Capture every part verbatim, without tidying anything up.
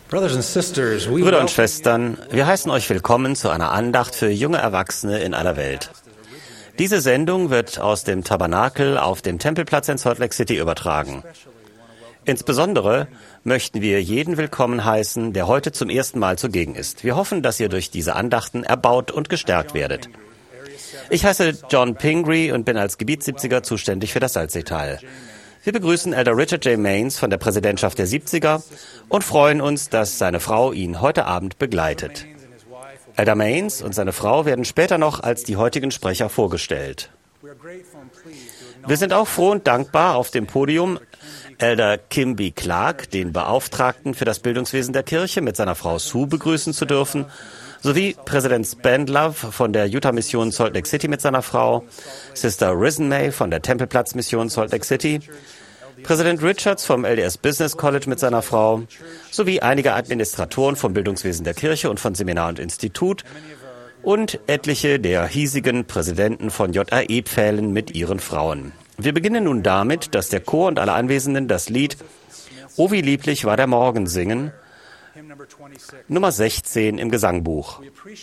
Brüder und Schwestern, wir heißen euch willkommen zu einer Andacht für junge Erwachsene in aller Welt. Diese Sendung wird aus dem Tabernakel auf dem Tempelplatz in Salt Lake City übertragen. Insbesondere möchten wir jeden willkommen heißen, der heute zum ersten Mal zugegen ist. Wir hoffen, dass ihr durch diese Andachten erbaut und gestärkt werdet. Ich heiße John Pingree und bin als Gebietssiebziger zuständig für das Salzseetal. Wir begrüßen Elder Richard J. Maines von der Präsidentschaft der Siebziger und freuen uns, dass seine Frau ihn heute Abend begleitet. Elder Maines und seine Frau werden später noch als die heutigen Sprecher vorgestellt. Wir sind auch froh und dankbar, auf dem Podium Elder Kim B. Clark, den Beauftragten für das Bildungswesen der Kirche, mit seiner Frau Sue begrüßen zu dürfen, sowie Präsident Spendlove von der Utah-Mission Salt Lake City mit seiner Frau, Sister Risen May von der Tempelplatz-Mission Salt Lake City, Präsident Richards vom L D S Business College mit seiner Frau, sowie einige Administratoren vom Bildungswesen der Kirche und von Seminar und Institut und etliche der hiesigen Präsidenten von J A E-Pfählen mit ihren Frauen. Wir beginnen nun damit, dass der Chor und alle Anwesenden das Lied »O wie lieblich war der Morgen« singen, Nummer sechzehn im Gesangbuch.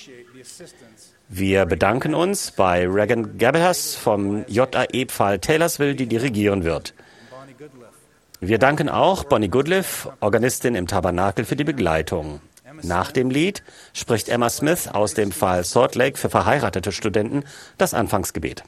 Wir bedanken uns bei Regan Gabehas vom J A E-Pfahl Taylorsville, die dirigieren wird. Wir danken auch Bonnie Goodliff, Organistin im Tabernakel, für die Begleitung. Nach dem Lied spricht Emma Smith aus dem Pfahl Salt Lake für verheiratete Studenten das Anfangsgebet.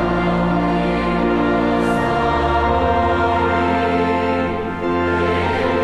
Amen.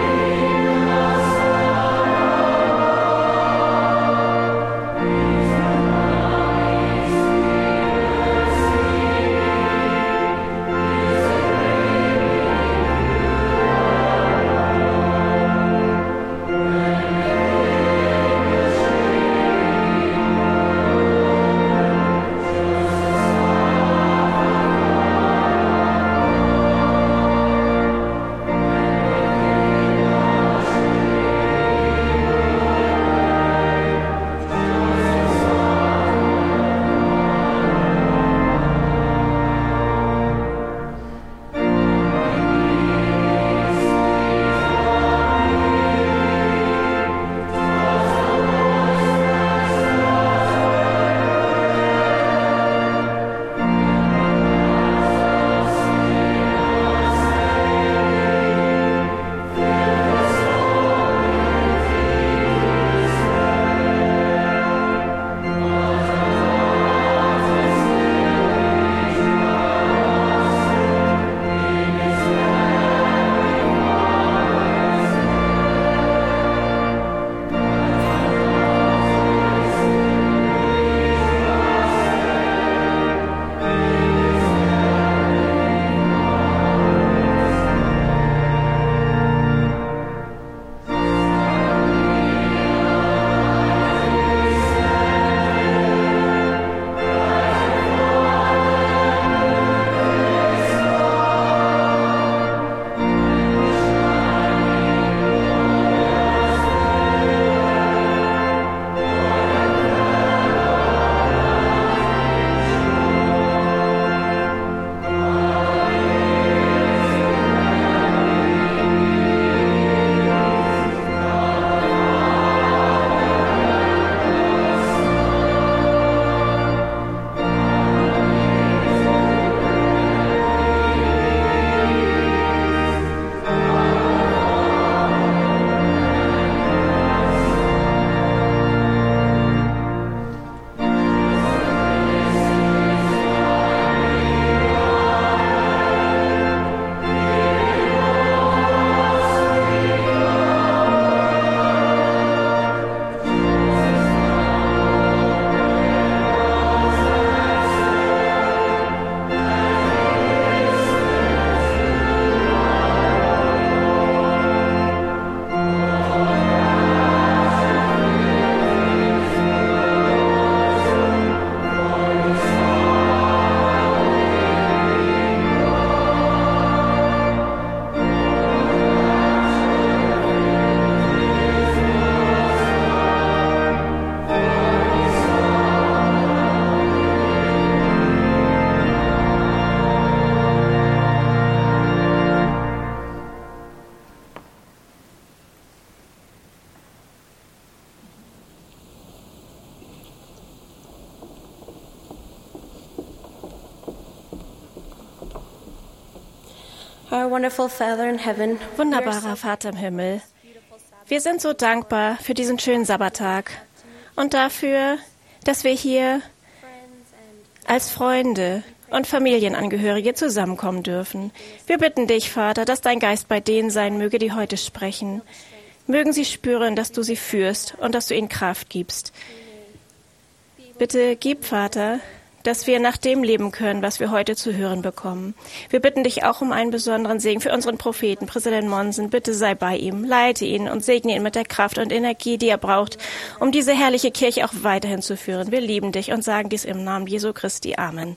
Our wonderful Father in heaven, Wunderbarer Vater im Himmel, wir sind so dankbar für diesen schönen Sabbattag und dafür, dass wir hier als Freunde und Familienangehörige zusammenkommen dürfen. Wir bitten dich, Vater, dass dein Geist bei denen sein möge, die heute sprechen. Mögen sie spüren, dass du sie führst und dass du ihnen Kraft gibst. Bitte gib, Vater, dass wir nach dem leben können, was wir heute zu hören bekommen. Wir bitten dich auch um einen besonderen Segen für unseren Propheten, Präsident Monson. Bitte sei bei ihm, leite ihn und segne ihn mit der Kraft und Energie, die er braucht, um diese herrliche Kirche auch weiterhin zu führen. Wir lieben dich und sagen dies im Namen Jesu Christi. Amen.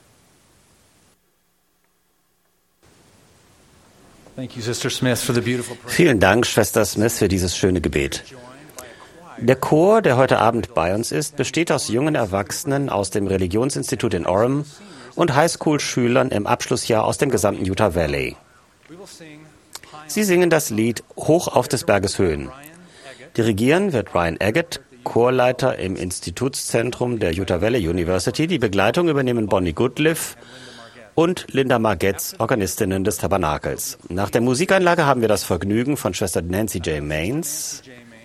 Vielen Dank, Schwester Smith, für dieses schöne Gebet. Der Chor, der heute Abend bei uns ist, besteht aus jungen Erwachsenen aus dem Religionsinstitut in Orem und Highschool-Schülern im Abschlussjahr aus dem gesamten Utah Valley. Sie singen das Lied Hoch auf des Berges Höhen. Dirigieren wird Ryan Agate, Chorleiter im Institutszentrum der Utah Valley University. Die Begleitung übernehmen Bonnie Goodliff und Linda Margetz, Organistinnen des Tabernakels. Nach der Musikeinlage haben wir das Vergnügen, von Schwester Nancy J. Mains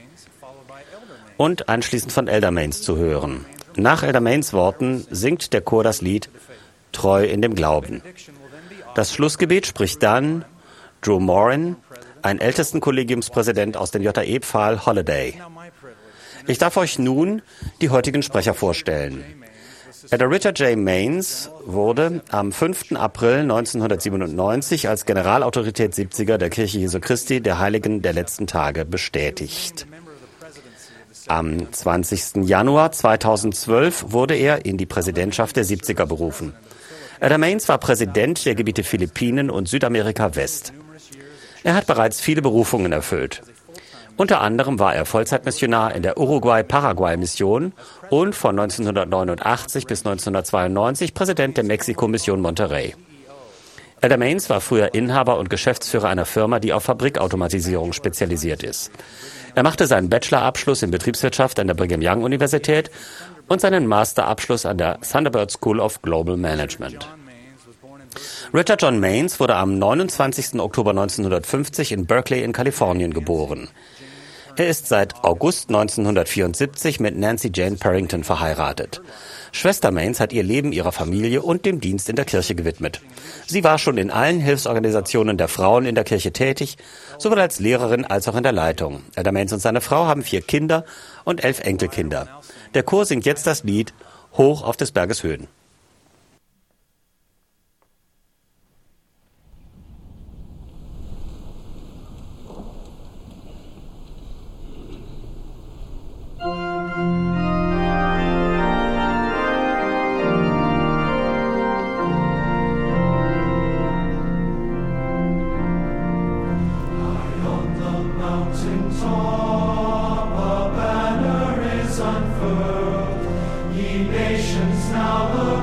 und anschließend von Elder Mains zu hören. Nach Elder Mains Worten singt der Chor das Lied Treu in dem Glauben. Das Schlussgebet spricht dann Drew Morin, ein Ältestenkollegiumspräsident aus dem J A E-Pfahl Holiday. Ich darf euch nun die heutigen Sprecher vorstellen. Elder Richard J. Mains wurde am fünften April neunzehnhundertsiebenundneunzig als Generalautorität siebziger der Kirche Jesu Christi der Heiligen der letzten Tage bestätigt. Am zwanzigsten Januar zweitausendzwölf wurde er in die Präsidentschaft der siebziger berufen. Elder Mains war Präsident der Gebiete Philippinen und Südamerika West. Er hat bereits viele Berufungen erfüllt. Unter anderem war er Vollzeitmissionar in der Uruguay-Paraguay-Mission und von neunzehnhundertneunundachtzig bis neunzehnhundertzweiundneunzig Präsident der Mexiko-Mission Monterrey. Elder Mains war früher Inhaber und Geschäftsführer einer Firma, die auf Fabrikautomatisierung spezialisiert ist. Er machte seinen Bachelorabschluss in Betriebswirtschaft an der Brigham Young Universität und seinen Masterabschluss an der Thunderbird School of Global Management. Richard John Mains wurde am neunundzwanzigsten Oktober neunzehnhundertfünfzig in Berkeley in Kalifornien geboren. Er ist seit August neunzehnhundertvierundsiebzig mit Nancy Jane Parrington verheiratet. Schwester Mains hat ihr Leben ihrer Familie und dem Dienst in der Kirche gewidmet. Sie war schon in allen Hilfsorganisationen der Frauen in der Kirche tätig, sowohl als Lehrerin als auch in der Leitung. Elder Mains und seine Frau haben vier Kinder und elf Enkelkinder. Der Chor singt jetzt das Lied Hoch auf des Berges Höhen. Top, a banner is unfurled, ye nations now look.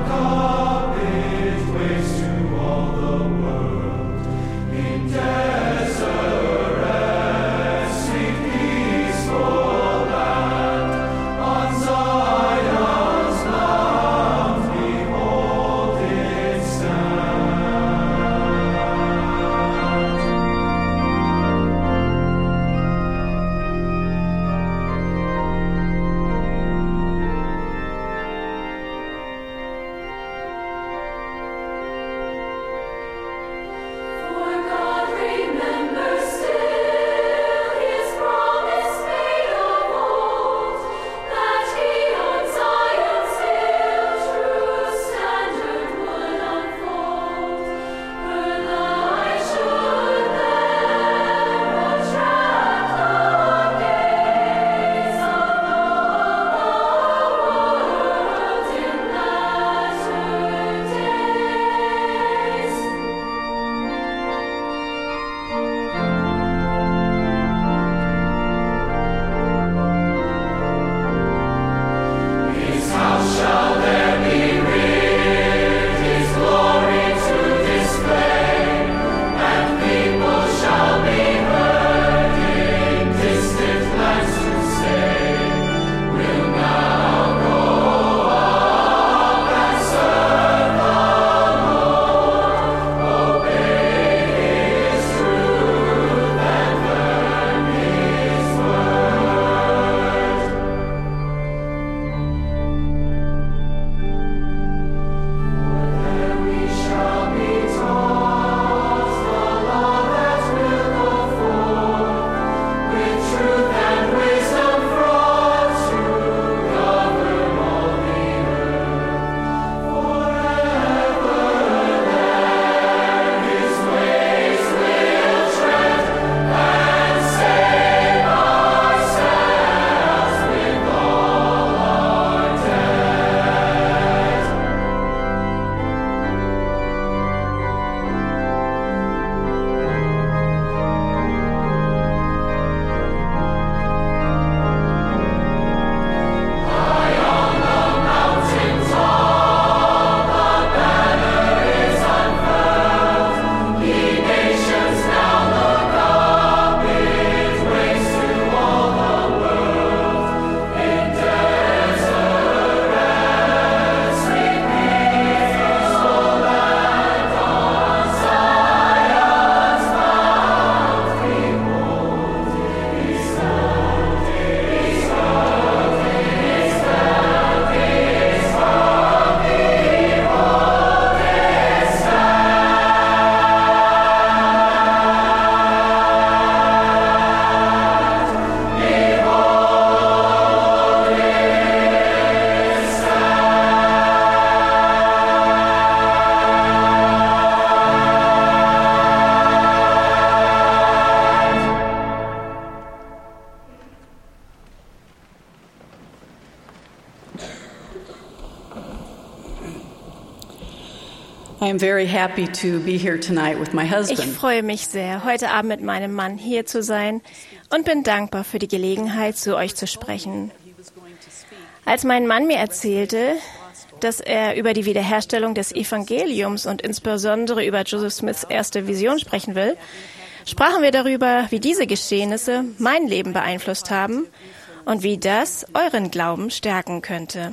I am very happy to be here tonight with my Ich husband. freue mich sehr, heute Abend mit meinem Mann hier zu sein und bin dankbar für die Gelegenheit, zu euch zu sprechen. Als mein Mann mir erzählte, dass er über die Wiederherstellung des Evangeliums und insbesondere über Joseph Smiths erste Vision sprechen will, sprachen wir darüber, wie diese Geschehnisse mein Leben beeinflusst haben und wie das euren Glauben stärken könnte.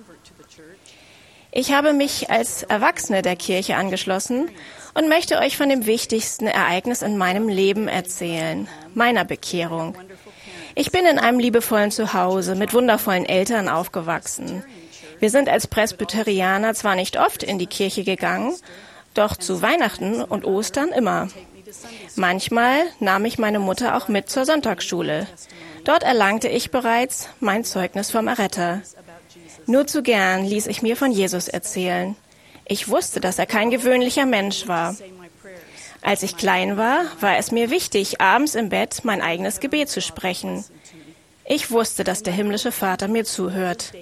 Ich habe mich als Erwachsene der Kirche angeschlossen und möchte euch von dem wichtigsten Ereignis in meinem Leben erzählen, meiner Bekehrung. Ich bin in einem liebevollen Zuhause mit wundervollen Eltern aufgewachsen. Wir sind als Presbyterianer zwar nicht oft in die Kirche gegangen, doch zu Weihnachten und Ostern immer. Manchmal nahm ich meine Mutter auch mit zur Sonntagsschule. Dort erlangte ich bereits mein Zeugnis vom Erretter. Nur zu gern ließ ich mir von Jesus erzählen. Ich wusste, dass er kein gewöhnlicher Mensch war. Als ich klein war, war es mir wichtig, abends im Bett mein eigenes Gebet zu sprechen. Ich wusste, dass der himmlische Vater mir zuhört.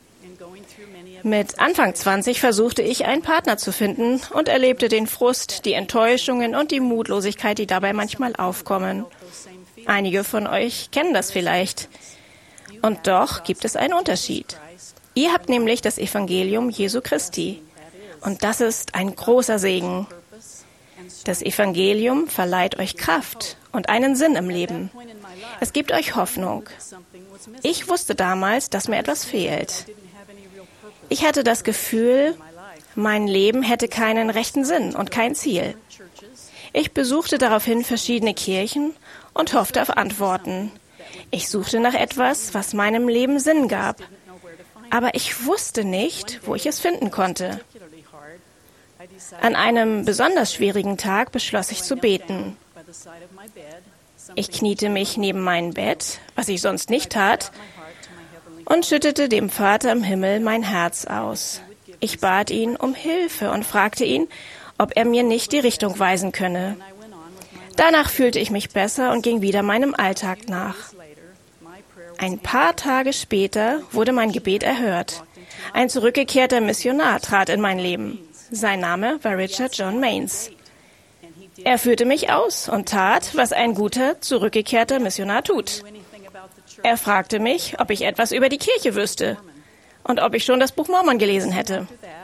Mit Anfang zwanzig versuchte ich, einen Partner zu finden und erlebte den Frust, die Enttäuschungen und die Mutlosigkeit, die dabei manchmal aufkommen. Einige von euch kennen das vielleicht. Und doch gibt es einen Unterschied. Ihr habt nämlich das Evangelium Jesu Christi. Und das ist ein großer Segen. Das Evangelium verleiht euch Kraft und einen Sinn im Leben. Es gibt euch Hoffnung. Ich wusste damals, dass mir etwas fehlt. Ich hatte das Gefühl, mein Leben hätte keinen rechten Sinn und kein Ziel. Ich besuchte daraufhin verschiedene Kirchen und hoffte auf Antworten. Ich suchte nach etwas, was meinem Leben Sinn gab. Aber ich wusste nicht, wo ich es finden konnte. An einem besonders schwierigen Tag beschloss ich zu beten. Ich kniete mich neben mein Bett, was ich sonst nicht tat, und schüttete dem Vater im Himmel mein Herz aus. Ich bat ihn um Hilfe und fragte ihn, ob er mir nicht die Richtung weisen könne. Danach fühlte ich mich besser und ging wieder meinem Alltag nach. Ein paar Tage später wurde mein Gebet erhört. Ein zurückgekehrter Missionar trat in mein Leben. Sein Name war Richard John Maines. Er führte mich aus und tat, was ein guter, zurückgekehrter Missionar tut. Er fragte mich, ob ich etwas über die Kirche wüsste und ob ich schon das Buch Mormon gelesen hätte.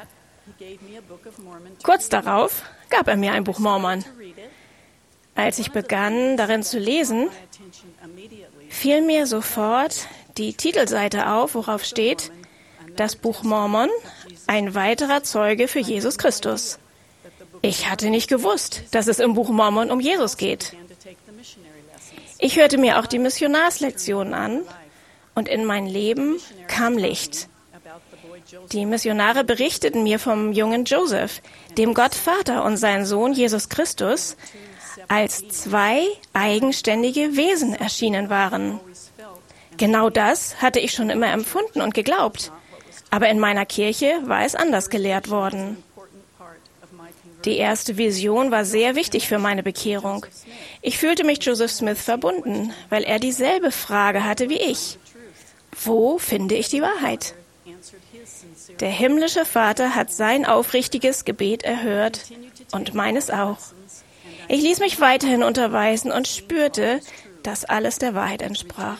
Kurz darauf gab er mir ein Buch Mormon. Als ich begann, darin zu lesen, fiel mir sofort die Titelseite auf, worauf steht, das Buch Mormon, ein weiterer Zeuge für Jesus Christus. Ich hatte nicht gewusst, dass es im Buch Mormon um Jesus geht. Ich hörte mir auch die Missionarslektionen an und in mein Leben kam Licht. Die Missionare berichteten mir vom jungen Joseph, dem Gottvater und seinen Sohn Jesus Christus, als zwei eigenständige Wesen erschienen waren. Genau das hatte ich schon immer empfunden und geglaubt, aber in meiner Kirche war es anders gelehrt worden. Die erste Vision war sehr wichtig für meine Bekehrung. Ich fühlte mich Joseph Smith verbunden, weil er dieselbe Frage hatte wie ich. Wo finde ich die Wahrheit? Der himmlische Vater hat sein aufrichtiges Gebet erhört und meines auch. Ich ließ mich weiterhin unterweisen und spürte, dass alles der Wahrheit entsprach.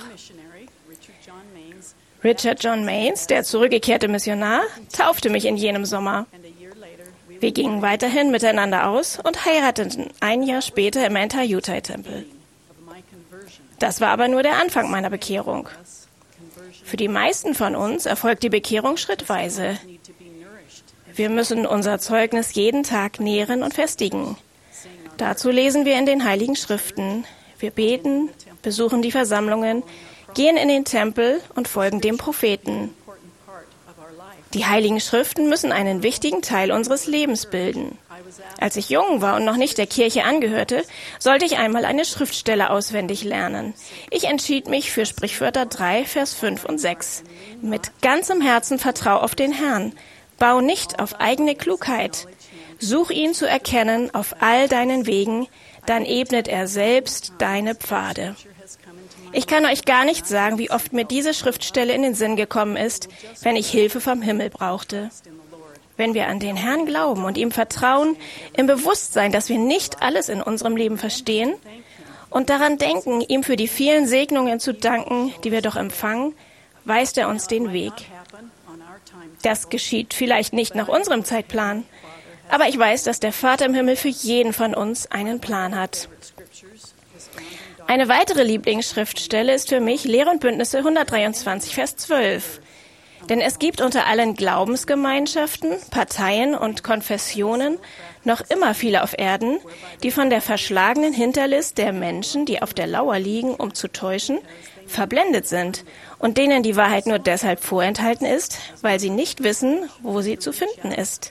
Richard John Maines, der zurückgekehrte Missionar, taufte mich in jenem Sommer. Wir gingen weiterhin miteinander aus und heirateten ein Jahr später im Anti-Utah-Tempel. Das war aber nur der Anfang meiner Bekehrung. Für die meisten von uns erfolgt die Bekehrung schrittweise. Wir müssen unser Zeugnis jeden Tag nähren und festigen. Dazu lesen wir in den Heiligen Schriften. Wir beten, besuchen die Versammlungen, gehen in den Tempel und folgen dem Propheten. Die Heiligen Schriften müssen einen wichtigen Teil unseres Lebens bilden. Als ich jung war und noch nicht der Kirche angehörte, sollte ich einmal eine Schriftstelle auswendig lernen. Ich entschied mich für Sprichwörter drei, Vers fünf und sechs. Mit ganzem Herzen vertrau auf den Herrn. Bau nicht auf eigene Klugheit. Such ihn zu erkennen auf all deinen Wegen, dann ebnet er selbst deine Pfade. Ich kann euch gar nicht sagen, wie oft mir diese Schriftstelle in den Sinn gekommen ist, wenn ich Hilfe vom Himmel brauchte. Wenn wir an den Herrn glauben und ihm vertrauen, im Bewusstsein, dass wir nicht alles in unserem Leben verstehen und daran denken, ihm für die vielen Segnungen zu danken, die wir doch empfangen, weist er uns den Weg. Das geschieht vielleicht nicht nach unserem Zeitplan, aber ich weiß, dass der Vater im Himmel für jeden von uns einen Plan hat. Eine weitere Lieblingsschriftstelle ist für mich Lehre und Bündnisse hundertdreiundzwanzig, Vers zwölf. Denn es gibt unter allen Glaubensgemeinschaften, Parteien und Konfessionen noch immer viele auf Erden, die von der verschlagenen Hinterlist der Menschen, die auf der Lauer liegen, um zu täuschen, verblendet sind und denen die Wahrheit nur deshalb vorenthalten ist, weil sie nicht wissen, wo sie zu finden ist.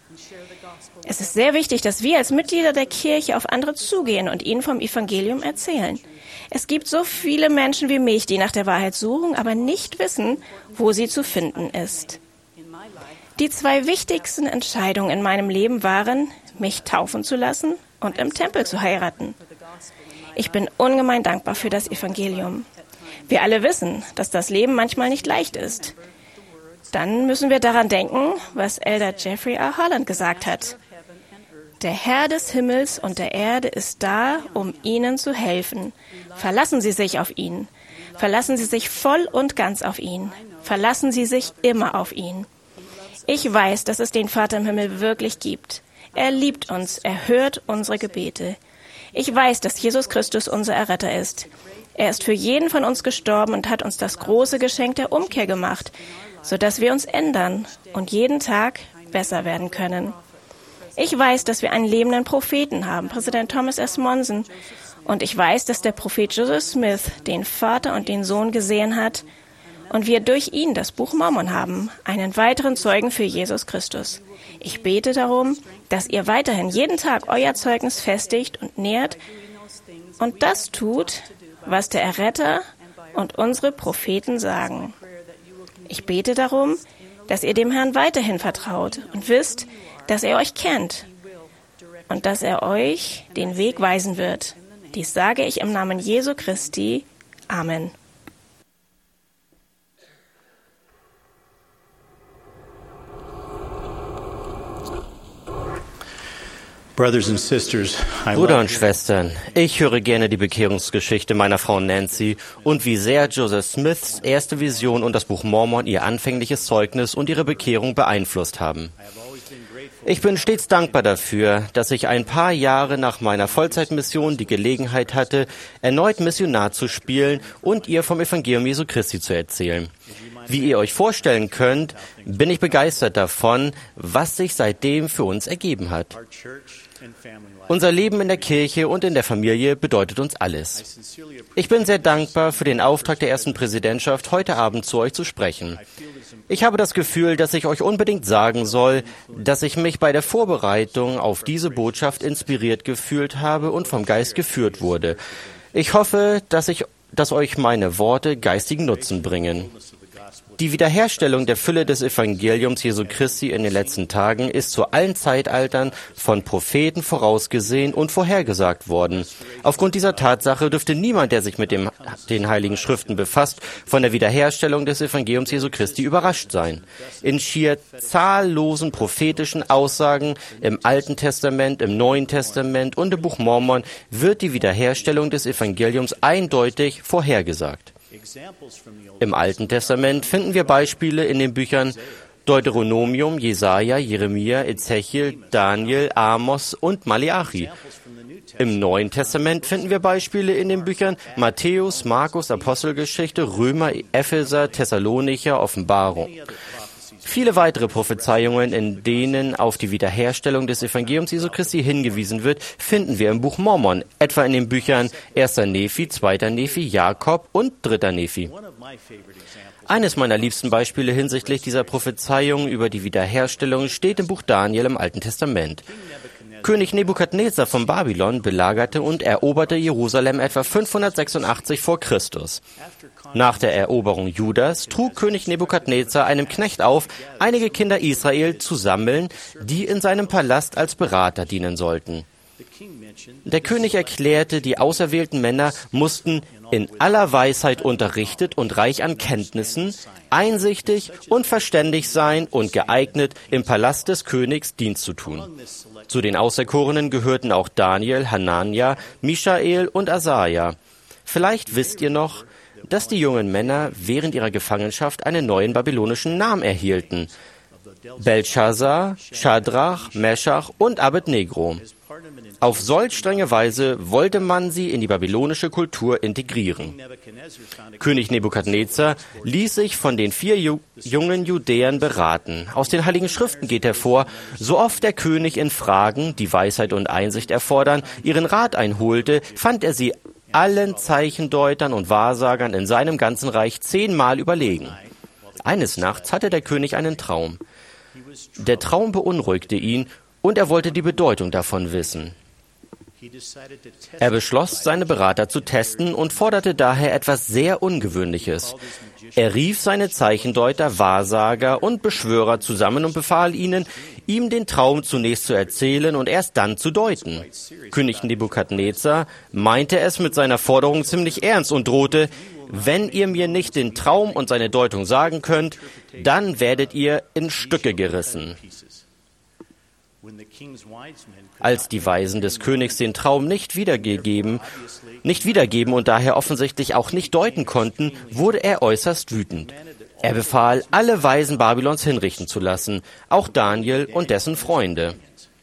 Es ist sehr wichtig, dass wir als Mitglieder der Kirche auf andere zugehen und ihnen vom Evangelium erzählen. Es gibt so viele Menschen wie mich, die nach der Wahrheit suchen, aber nicht wissen, wo sie zu finden ist. Die zwei wichtigsten Entscheidungen in meinem Leben waren, mich taufen zu lassen und im Tempel zu heiraten. Ich bin ungemein dankbar für das Evangelium. Wir alle wissen, dass das Leben manchmal nicht leicht ist. Dann müssen wir daran denken, was Elder Jeffrey R. Holland gesagt hat. Der Herr des Himmels und der Erde ist da, um Ihnen zu helfen. Verlassen Sie sich auf ihn. Verlassen Sie sich voll und ganz auf ihn. Verlassen Sie sich immer auf ihn. Ich weiß, dass es den Vater im Himmel wirklich gibt. Er liebt uns. Er hört unsere Gebete. Ich weiß, dass Jesus Christus unser Erretter ist. Er ist für jeden von uns gestorben und hat uns das große Geschenk der Umkehr gemacht, sodass wir uns ändern und jeden Tag besser werden können. Ich weiß, dass wir einen lebenden Propheten haben, Präsident Thomas S. Monson. Und ich weiß, dass der Prophet Joseph Smith den Vater und den Sohn gesehen hat und wir durch ihn das Buch Mormon haben, einen weiteren Zeugen für Jesus Christus. Ich bete darum, dass ihr weiterhin jeden Tag euer Zeugnis festigt und nährt und das tut, was der Erretter und unsere Propheten sagen. Ich bete darum, dass ihr dem Herrn weiterhin vertraut und wisst, dass er euch kennt und dass er euch den Weg weisen wird. Dies sage ich im Namen Jesu Christi. Amen. Brüder und Schwestern, ich höre gerne die Bekehrungsgeschichte meiner Frau Nancy und wie sehr Joseph Smiths erste Vision und das Buch Mormon ihr anfängliches Zeugnis und ihre Bekehrung beeinflusst haben. Ich bin stets dankbar dafür, dass ich ein paar Jahre nach meiner Vollzeitmission die Gelegenheit hatte, erneut Missionar zu spielen und ihr vom Evangelium Jesu Christi zu erzählen. Wie ihr euch vorstellen könnt, bin ich begeistert davon, was sich seitdem für uns ergeben hat. Unser Leben in der Kirche und in der Familie bedeutet uns alles. Ich bin sehr dankbar für den Auftrag der ersten Präsidentschaft, heute Abend zu euch zu sprechen. Ich habe das Gefühl, dass ich euch unbedingt sagen soll, dass ich mich bei der Vorbereitung auf diese Botschaft inspiriert gefühlt habe und vom Geist geführt wurde. Ich hoffe, dass ich, dass euch meine Worte geistigen Nutzen bringen. Die Wiederherstellung der Fülle des Evangeliums Jesu Christi in den letzten Tagen ist zu allen Zeitaltern von Propheten vorausgesehen und vorhergesagt worden. Aufgrund dieser Tatsache dürfte niemand, der sich mit dem, den Heiligen Schriften befasst, von der Wiederherstellung des Evangeliums Jesu Christi überrascht sein. In schier zahllosen prophetischen Aussagen im Alten Testament, im Neuen Testament und im Buch Mormon wird die Wiederherstellung des Evangeliums eindeutig vorhergesagt. Im Alten Testament finden wir Beispiele in den Büchern Deuteronomium, Jesaja, Jeremia, Ezechiel, Daniel, Amos und Maleachi. Im Neuen Testament finden wir Beispiele in den Büchern Matthäus, Markus, Apostelgeschichte, Römer, Epheser, Thessalonicher, Offenbarung. Viele weitere Prophezeiungen, in denen auf die Wiederherstellung des Evangeliums Jesu Christi hingewiesen wird, finden wir im Buch Mormon, etwa in den Büchern erster Nephi, zweiter Nephi, Jakob und dritter Nephi. Eines meiner liebsten Beispiele hinsichtlich dieser Prophezeiung über die Wiederherstellung steht im Buch Daniel im Alten Testament. König Nebukadnezar von Babylon belagerte und eroberte Jerusalem etwa fünfhundertsechsundachtzig vor Christus. Nach der Eroberung Judas trug König Nebukadnezar einem Knecht auf, einige Kinder Israel zu sammeln, die in seinem Palast als Berater dienen sollten. Der König erklärte, die auserwählten Männer mussten in aller Weisheit unterrichtet und reich an Kenntnissen, einsichtig und verständig sein und geeignet, im Palast des Königs Dienst zu tun. Zu den Auserkorenen gehörten auch Daniel, Hanania, Michael und Asaja. Vielleicht wisst ihr noch, dass die jungen Männer während ihrer Gefangenschaft einen neuen babylonischen Namen erhielten: Belshazzar, Schadrach, Meschach und Abednego. Auf solch strenge Weise wollte man sie in die babylonische Kultur integrieren. König Nebukadnezar ließ sich von den vier Ju- jungen Judäern beraten. Aus den Heiligen Schriften geht hervor, so oft der König in Fragen, die Weisheit und Einsicht erfordern, ihren Rat einholte, fand er sie allen Zeichendeutern und Wahrsagern in seinem ganzen Reich zehnmal überlegen. Eines Nachts hatte der König einen Traum. Der Traum beunruhigte ihn und er wollte die Bedeutung davon wissen. Er beschloss, seine Berater zu testen und forderte daher etwas sehr Ungewöhnliches. Er rief seine Zeichendeuter, Wahrsager und Beschwörer zusammen und befahl ihnen, ihm den Traum zunächst zu erzählen und erst dann zu deuten. König Nebukadnezar meinte es mit seiner Forderung ziemlich ernst und drohte: Wenn ihr mir nicht den Traum und seine Deutung sagen könnt, dann werdet ihr in Stücke gerissen. Als die Weisen des Königs den Traum nicht wiedergegeben, nicht wiedergeben und daher offensichtlich auch nicht deuten konnten, wurde er äußerst wütend. Er befahl, alle Weisen Babylons hinrichten zu lassen, auch Daniel und dessen Freunde.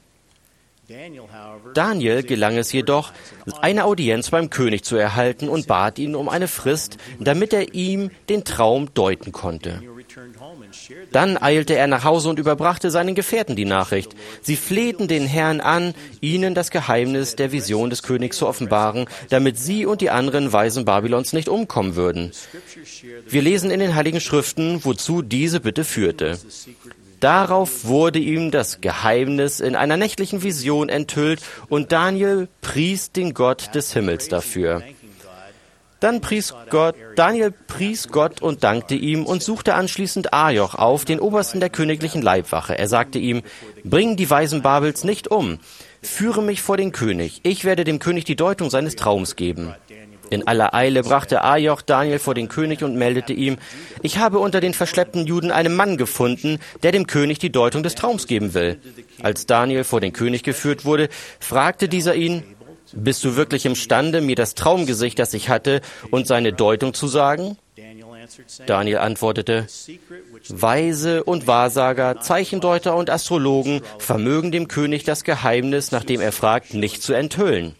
Daniel gelang es jedoch, eine Audienz beim König zu erhalten und bat ihn um eine Frist, damit er ihm den Traum deuten konnte. Dann eilte er nach Hause und überbrachte seinen Gefährten die Nachricht. Sie flehten den Herrn an, ihnen das Geheimnis der Vision des Königs zu offenbaren, damit sie und die anderen Weisen Babylons nicht umkommen würden. Wir lesen in den Heiligen Schriften, wozu diese Bitte führte. Darauf wurde ihm das Geheimnis in einer nächtlichen Vision enthüllt und Daniel pries den Gott des Himmels dafür. Dann pries Gott, Daniel pries Gott und dankte ihm und suchte anschließend Arioch auf, den Obersten der königlichen Leibwache. Er sagte ihm: Bring die Weisen Babels nicht um. Führe mich vor den König. Ich werde dem König die Deutung seines Traums geben. In aller Eile brachte Arioch Daniel vor den König und meldete ihm: Ich habe unter den verschleppten Juden einen Mann gefunden, der dem König die Deutung des Traums geben will. Als Daniel vor den König geführt wurde, fragte dieser ihn: Bist du wirklich imstande, mir das Traumgesicht, das ich hatte, und seine Deutung zu sagen? Daniel antwortete: Weise und Wahrsager, Zeichendeuter und Astrologen vermögen dem König das Geheimnis, nach dem er fragt, nicht zu enthüllen.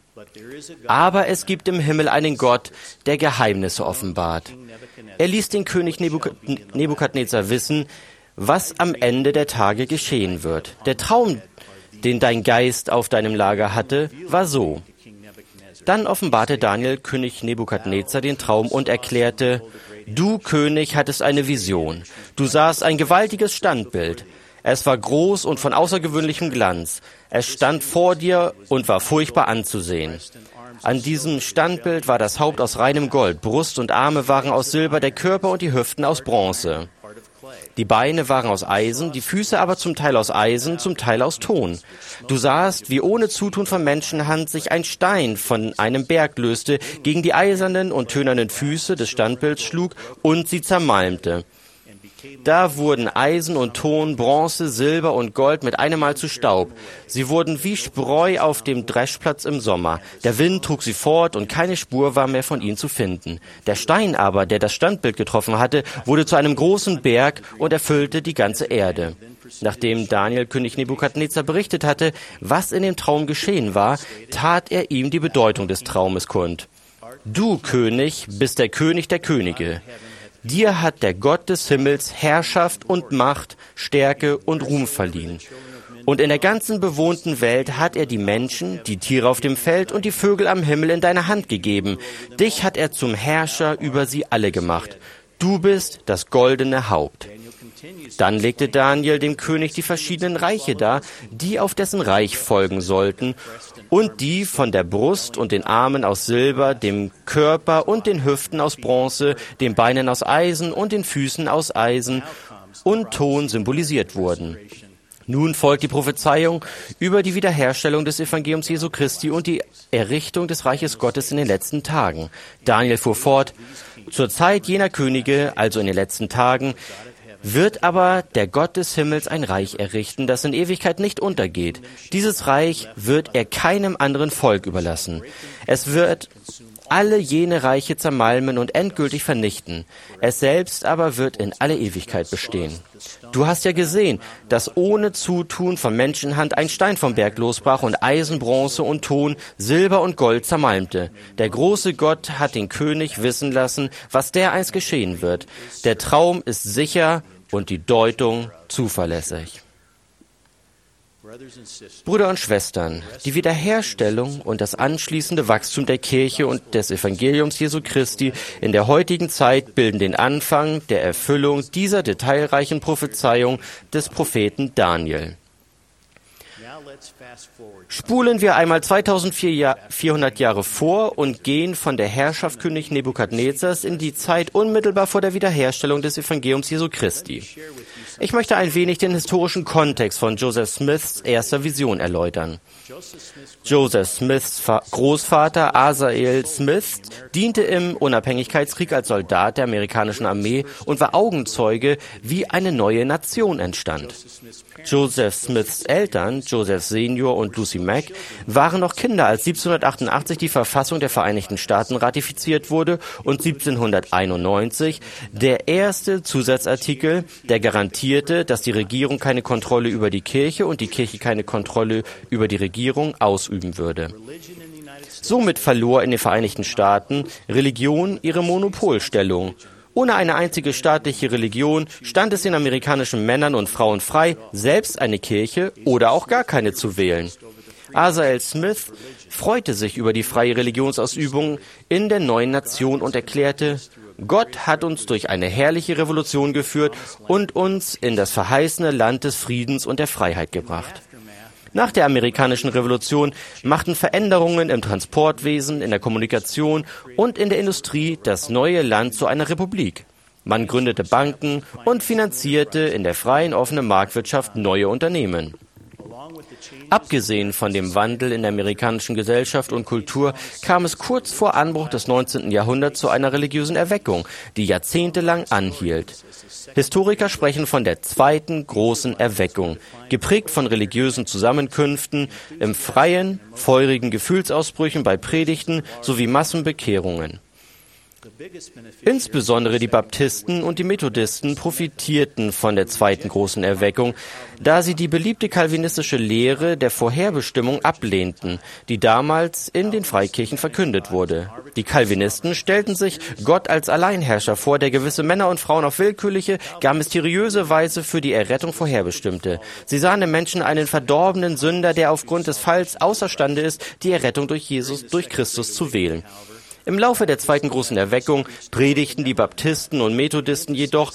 Aber es gibt im Himmel einen Gott, der Geheimnisse offenbart. Er ließ den König Nebukadnezar wissen, was am Ende der Tage geschehen wird. Der Traum, den dein Geist auf deinem Lager hatte, war so. Dann offenbarte Daniel König Nebukadnezar den Traum und erklärte: Du, König, hattest eine Vision. Du sahst ein gewaltiges Standbild. Es war groß und von außergewöhnlichem Glanz. Es stand vor dir und war furchtbar anzusehen. An diesem Standbild war das Haupt aus reinem Gold, Brust und Arme waren aus Silber, der Körper und die Hüften aus Bronze. Die Beine waren aus Eisen, die Füße aber zum Teil aus Eisen, zum Teil aus Ton. Du sahst, wie ohne Zutun von Menschenhand sich ein Stein von einem Berg löste, gegen die eisernen und tönernen Füße des Standbilds schlug und sie zermalmte. Da wurden Eisen und Ton, Bronze, Silber und Gold mit einem Mal zu Staub. Sie wurden wie Spreu auf dem Dreschplatz im Sommer. Der Wind trug sie fort und keine Spur war mehr von ihnen zu finden. Der Stein aber, der das Standbild getroffen hatte, wurde zu einem großen Berg und erfüllte die ganze Erde. Nachdem Daniel König Nebukadnezar berichtet hatte, was in dem Traum geschehen war, tat er ihm die Bedeutung des Traumes kund. Du, König, bist der König der Könige. Dir hat der Gott des Himmels Herrschaft und Macht, Stärke und Ruhm verliehen. Und in der ganzen bewohnten Welt hat er die Menschen, die Tiere auf dem Feld und die Vögel am Himmel in deine Hand gegeben. Dich hat er zum Herrscher über sie alle gemacht. Du bist das goldene Haupt. Dann legte Daniel dem König die verschiedenen Reiche dar, die auf dessen Reich folgen sollten, und die von der Brust und den Armen aus Silber, dem Körper und den Hüften aus Bronze, den Beinen aus Eisen und den Füßen aus Eisen und Ton symbolisiert wurden. Nun folgt die Prophezeiung über die Wiederherstellung des Evangeliums Jesu Christi und die Errichtung des Reiches Gottes in den letzten Tagen. Daniel fuhr fort: Zur Zeit jener Könige, also in den letzten Tagen, wird aber der Gott des Himmels ein Reich errichten, das in Ewigkeit nicht untergeht. Dieses Reich wird er keinem anderen Volk überlassen. Es wird alle jene Reiche zermalmen und endgültig vernichten. Es selbst aber wird in alle Ewigkeit bestehen. Du hast ja gesehen, dass ohne Zutun von Menschenhand ein Stein vom Berg losbrach und Eisen, Bronze und Ton, Silber und Gold zermalmte. Der große Gott hat den König wissen lassen, was dereinst geschehen wird. Der Traum ist sicher und die Deutung zuverlässig. Brüder und Schwestern, die Wiederherstellung und das anschließende Wachstum der Kirche und des Evangeliums Jesu Christi in der heutigen Zeit bilden den Anfang der Erfüllung dieser detailreichen Prophezeiung des Propheten Daniel. Spulen wir einmal zweitausendvierhundert Jahre vor und gehen von der Herrschaft König Nebukadnezars in die Zeit unmittelbar vor der Wiederherstellung des Evangeliums Jesu Christi. Ich möchte ein wenig den historischen Kontext von Joseph Smiths erster Vision erläutern. Joseph Smiths Großvater Asael Smith diente im Unabhängigkeitskrieg als Soldat der amerikanischen Armee und war Augenzeuge, wie eine neue Nation entstand. Joseph Smiths Eltern, Joseph Senior und Lucy Mack, waren noch Kinder, als siebzehnhundertachtundachtzig die Verfassung der Vereinigten Staaten ratifiziert wurde und siebzehnhunderteinundneunzig der erste Zusatzartikel, der garantierte, dass die Regierung keine Kontrolle über die Kirche und die Kirche keine Kontrolle über die Regierung ausüben würde. Somit verlor in den Vereinigten Staaten Religion ihre Monopolstellung. Ohne eine einzige staatliche Religion stand es den amerikanischen Männern und Frauen frei, selbst eine Kirche oder auch gar keine zu wählen. Asael Smith freute sich über die freie Religionsausübung in der neuen Nation und erklärte: Gott hat uns durch eine herrliche Revolution geführt und uns in das verheißene Land des Friedens und der Freiheit gebracht. Nach der amerikanischen Revolution machten Veränderungen im Transportwesen, in der Kommunikation und in der Industrie das neue Land zu einer Republik. Man gründete Banken und finanzierte in der freien, offenen Marktwirtschaft neue Unternehmen. Abgesehen von dem Wandel in der amerikanischen Gesellschaft und Kultur kam es kurz vor Anbruch des neunzehnten Jahrhunderts zu einer religiösen Erweckung, die jahrzehntelang anhielt. Historiker sprechen von der zweiten großen Erweckung, geprägt von religiösen Zusammenkünften, im Freien, feurigen Gefühlsausbrüchen bei Predigten sowie Massenbekehrungen. Insbesondere die Baptisten und die Methodisten profitierten von der zweiten großen Erweckung, da sie die beliebte calvinistische Lehre der Vorherbestimmung ablehnten, die damals in den Freikirchen verkündet wurde. Die Calvinisten stellten sich Gott als Alleinherrscher vor, der gewisse Männer und Frauen auf willkürliche, gar mysteriöse Weise für die Errettung vorherbestimmte. Sie sahen im Menschen einen verdorbenen Sünder, der aufgrund des Falls außerstande ist, die Errettung durch Jesus, durch Christus zu wählen. Im Laufe der zweiten großen Erweckung predigten die Baptisten und Methodisten jedoch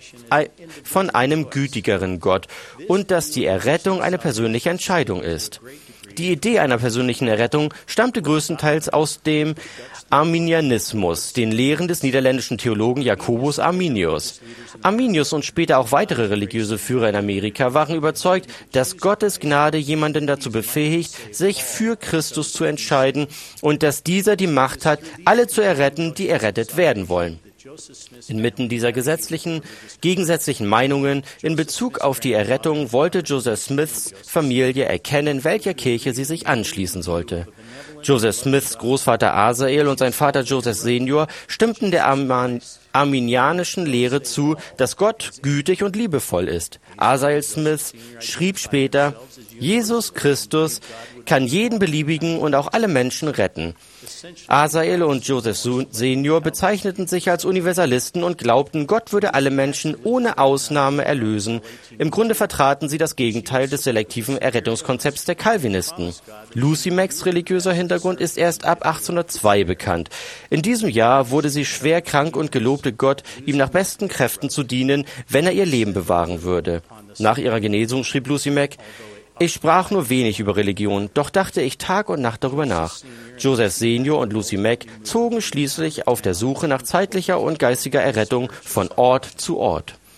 von einem gütigeren Gott und dass die Errettung eine persönliche Entscheidung ist. Die Idee einer persönlichen Errettung stammte größtenteils aus dem Arminianismus, den Lehren des niederländischen Theologen Jacobus Arminius. Arminius und später auch weitere religiöse Führer in Amerika waren überzeugt, dass Gottes Gnade jemanden dazu befähigt, sich für Christus zu entscheiden und dass dieser die Macht hat, alle zu erretten, die errettet werden wollen. Inmitten dieser gesetzlichen, gegensätzlichen Meinungen in Bezug auf die Errettung wollte Joseph Smiths Familie erkennen, welcher Kirche sie sich anschließen sollte. Joseph Smiths Großvater Asael und sein Vater Joseph Senior stimmten der Arman- arminianischen Lehre zu, dass Gott gütig und liebevoll ist. Asael Smith schrieb später: Jesus Christus kann jeden beliebigen und auch alle Menschen retten. Asael und Joseph Senior bezeichneten sich als Universalisten und glaubten, Gott würde alle Menschen ohne Ausnahme erlösen. Im Grunde vertraten sie das Gegenteil des selektiven Errettungskonzepts der Calvinisten. Lucy Macks religiöser Hintergrund ist erst ab achtzehnhundertzwei bekannt. In diesem Jahr wurde sie schwer krank und gelobte Gott, ihm nach besten Kräften zu dienen, wenn er ihr Leben bewahren würde. Nach ihrer Genesung schrieb Lucy Mack: Ich sprach nur wenig über Religion, doch dachte ich Tag und Nacht darüber nach. Joseph Senior und Lucy Mack zogen schließlich auf der Suche nach zeitlicher und geistiger Errettung von Ort zu Ort.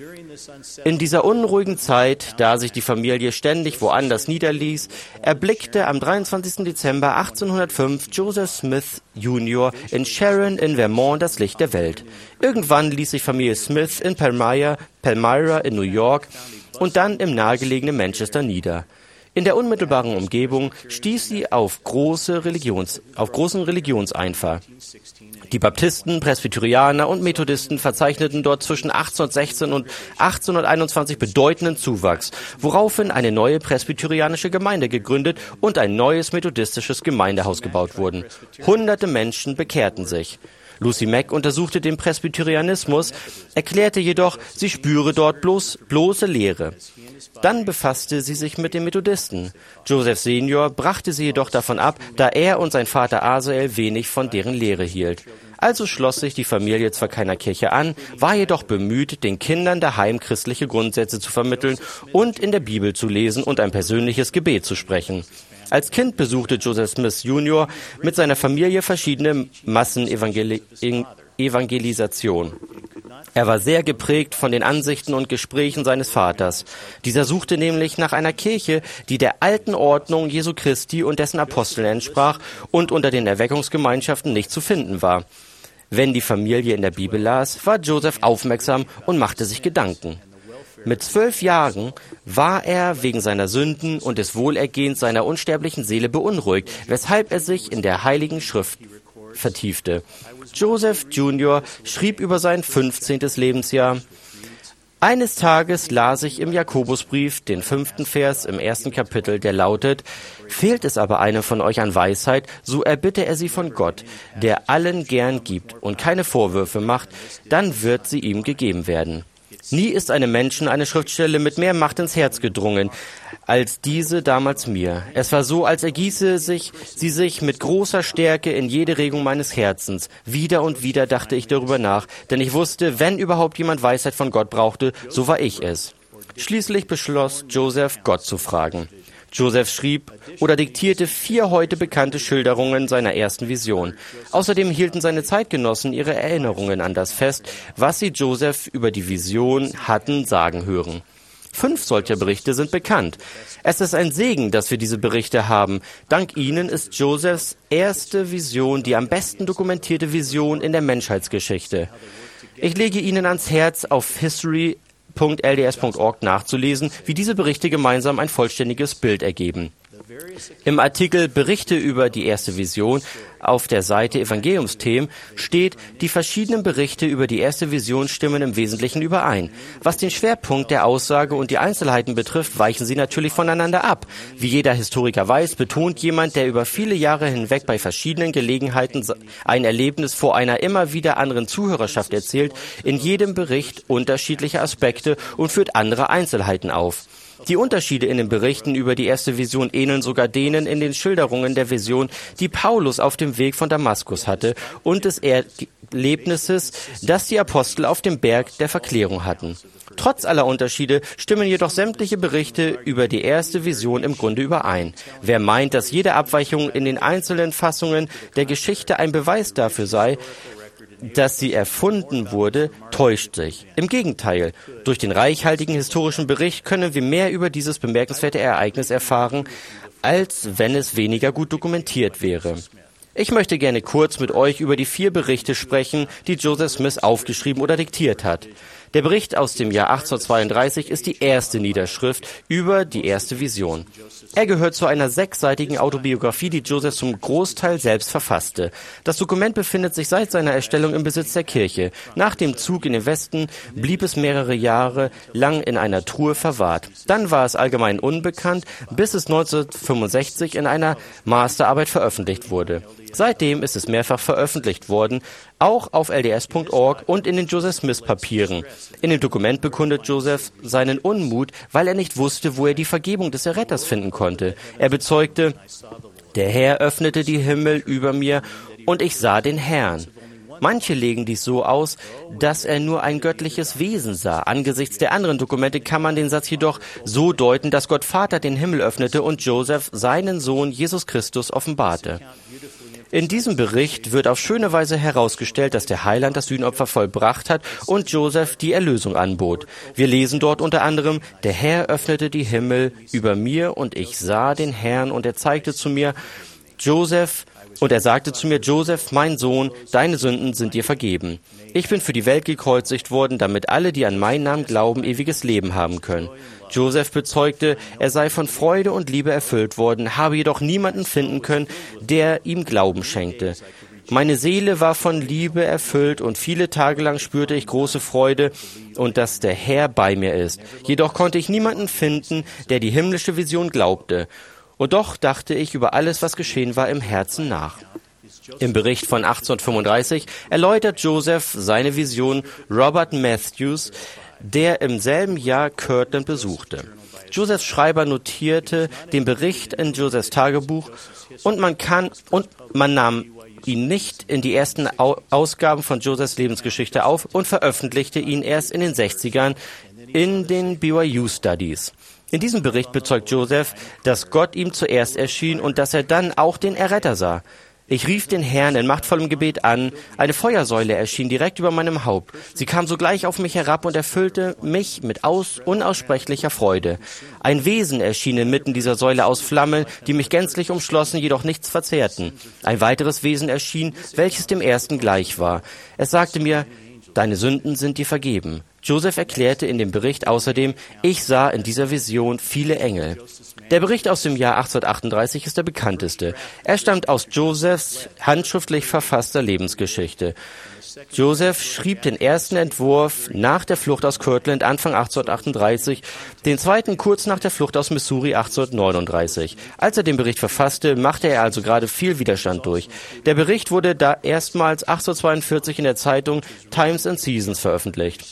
In dieser unruhigen Zeit, da sich die Familie ständig woanders niederließ, erblickte am dreiundzwanzigsten Dezember achtzehnhundertfünf Joseph Smith Junior in Sharon in Vermont das Licht der Welt. Irgendwann ließ sich Familie Smith in Palmyra, Palmyra in New York und dann im nahegelegenen Manchester nieder. In der unmittelbaren Umgebung stieß sie auf, große Religions, auf großen Religionseifer. Die Baptisten, Presbyterianer und Methodisten verzeichneten dort zwischen achtzehnhundertsechzehn und achtzehnhunderteinundzwanzig bedeutenden Zuwachs, woraufhin eine neue presbyterianische Gemeinde gegründet und ein neues methodistisches Gemeindehaus gebaut wurden. Hunderte Menschen bekehrten sich. Lucy Mack untersuchte den Presbyterianismus, erklärte jedoch, sie spüre dort bloß bloße Lehre. Dann befasste sie sich mit den Methodisten. Joseph Senior brachte sie jedoch davon ab, da er und sein Vater Asael wenig von deren Lehre hielt. Also schloss sich die Familie zwar keiner Kirche an, war jedoch bemüht, den Kindern daheim christliche Grundsätze zu vermitteln und in der Bibel zu lesen und ein persönliches Gebet zu sprechen. Als Kind besuchte Joseph Smith Junior mit seiner Familie verschiedene Massenevangelisationen. Er war sehr geprägt von den Ansichten und Gesprächen seines Vaters. Dieser suchte nämlich nach einer Kirche, die der alten Ordnung Jesu Christi und dessen Aposteln entsprach und unter den Erweckungsgemeinschaften nicht zu finden war. Wenn die Familie in der Bibel las, war Joseph aufmerksam und machte sich Gedanken. Mit zwölf Jahren war er wegen seiner Sünden und des Wohlergehens seiner unsterblichen Seele beunruhigt, weshalb er sich in der Heiligen Schrift vertiefte. Joseph Junior schrieb über sein fünfzehntes Lebensjahr: Eines Tages las ich im Jakobusbrief den fünften Vers im ersten Kapitel, der lautet: Fehlt es aber einem von euch an Weisheit, so erbitte er sie von Gott, der allen gern gibt und keine Vorwürfe macht, dann wird sie ihm gegeben werden. Nie ist einem Menschen eine Schriftstelle mit mehr Macht ins Herz gedrungen, als diese damals mir. Es war so, als ergieße sich, sie sich mit großer Stärke in jede Regung meines Herzens. Wieder und wieder dachte ich darüber nach, denn ich wusste, wenn überhaupt jemand Weisheit von Gott brauchte, so war ich es. Schließlich beschloss Joseph, Gott zu fragen. Joseph schrieb oder diktierte vier heute bekannte Schilderungen seiner ersten Vision. Außerdem hielten seine Zeitgenossen ihre Erinnerungen an das fest, was sie Joseph über die Vision hatten sagen hören. Fünf solcher Berichte sind bekannt. Es ist ein Segen, dass wir diese Berichte haben. Dank ihnen ist Josephs erste Vision die am besten dokumentierte Vision in der Menschheitsgeschichte. Ich lege Ihnen ans Herz, auf history punkt l d s punkt org nachzulesen, wie diese Berichte gemeinsam ein vollständiges Bild ergeben. Im Artikel Berichte über die erste Vision auf der Seite Evangeliumsthemen steht, die verschiedenen Berichte über die erste Vision stimmen im Wesentlichen überein. Was den Schwerpunkt der Aussage und die Einzelheiten betrifft, weichen sie natürlich voneinander ab. Wie jeder Historiker weiß, betont jemand, der über viele Jahre hinweg bei verschiedenen Gelegenheiten ein Erlebnis vor einer immer wieder anderen Zuhörerschaft erzählt, in jedem Bericht unterschiedliche Aspekte und führt andere Einzelheiten auf. Die Unterschiede in den Berichten über die erste Vision ähneln sogar denen in den Schilderungen der Vision, die Paulus auf dem Weg von Damaskus hatte und des Erlebnisses, das die Apostel auf dem Berg der Verklärung hatten. Trotz aller Unterschiede stimmen jedoch sämtliche Berichte über die erste Vision im Grunde überein. Wer meint, dass jede Abweichung in den einzelnen Fassungen der Geschichte ein Beweis dafür sei, dass sie erfunden wurde, täuscht sich. Im Gegenteil, durch den reichhaltigen historischen Bericht können wir mehr über dieses bemerkenswerte Ereignis erfahren, als wenn es weniger gut dokumentiert wäre. Ich möchte gerne kurz mit euch über die vier Berichte sprechen, die Joseph Smith aufgeschrieben oder diktiert hat. Der Bericht aus dem Jahr achtzehnhundertzweiunddreißig ist die erste Niederschrift über die erste Vision. Er gehört zu einer sechsseitigen Autobiografie, die Joseph zum Großteil selbst verfasste. Das Dokument befindet sich seit seiner Erstellung im Besitz der Kirche. Nach dem Zug in den Westen blieb es mehrere Jahre lang in einer Truhe verwahrt. Dann war es allgemein unbekannt, bis es neunzehnhundertfünfundsechzig in einer Masterarbeit veröffentlicht wurde. Seitdem ist es mehrfach veröffentlicht worden, auch auf l d s punkt org und in den Joseph Smith Papieren. In dem Dokument bekundet Joseph seinen Unmut, weil er nicht wusste, wo er die Vergebung des Erretters finden konnte. Er bezeugte: Der Herr öffnete die Himmel über mir und ich sah den Herrn. Manche legen dies so aus, dass er nur ein göttliches Wesen sah. Angesichts der anderen Dokumente kann man den Satz jedoch so deuten, dass Gott Vater den Himmel öffnete und Joseph seinen Sohn Jesus Christus offenbarte. In diesem Bericht wird auf schöne Weise herausgestellt, dass der Heiland das Sühnopfer vollbracht hat und Joseph die Erlösung anbot. Wir lesen dort unter anderem: Der Herr öffnete die Himmel über mir und ich sah den Herrn und er zeigte zu mir, Joseph, und er sagte zu mir, Joseph, mein Sohn, deine Sünden sind dir vergeben. Ich bin für die Welt gekreuzigt worden, damit alle, die an meinen Namen glauben, ewiges Leben haben können. Joseph bezeugte, er sei von Freude und Liebe erfüllt worden, habe jedoch niemanden finden können, der ihm Glauben schenkte. Meine Seele war von Liebe erfüllt und viele Tage lang spürte ich große Freude und dass der Herr bei mir ist. Jedoch konnte ich niemanden finden, der die himmlische Vision glaubte. Und doch dachte ich über alles, was geschehen war, im Herzen nach. Im Bericht von achtzehnhundertfünfunddreißig erläutert Joseph seine Vision Robert Matthews, der im selben Jahr Kirtland besuchte. Josephs Schreiber notierte den Bericht in Josephs Tagebuch und man kann und man nahm ihn nicht in die ersten Ausgaben von Josephs Lebensgeschichte auf und veröffentlichte ihn erst in den sechzigern in den B Y U Studies. In diesem Bericht bezeugt Joseph, dass Gott ihm zuerst erschien und dass er dann auch den Erretter sah. Ich rief den Herrn in machtvollem Gebet an. Eine Feuersäule erschien direkt über meinem Haupt. Sie kam sogleich auf mich herab und erfüllte mich mit aus, unaussprechlicher Freude. Ein Wesen erschien inmitten dieser Säule aus Flammen, die mich gänzlich umschlossen, jedoch nichts verzehrten. Ein weiteres Wesen erschien, welches dem ersten gleich war. Es sagte mir, deine Sünden sind dir vergeben. Joseph erklärte in dem Bericht außerdem, ich sah in dieser Vision viele Engel. Der Bericht aus dem Jahr achtzehnhundertachtunddreißig ist der bekannteste. Er stammt aus Josephs handschriftlich verfasster Lebensgeschichte. Joseph schrieb den ersten Entwurf nach der Flucht aus Kirtland Anfang achtzehnhundertachtunddreißig, den zweiten kurz nach der Flucht aus Missouri achtzehnhundertneununddreißig. Als er den Bericht verfasste, machte er also gerade viel Widerstand durch. Der Bericht wurde da erstmals achtzehnhundertzweiundvierzig in der Zeitung Times and Seasons veröffentlicht.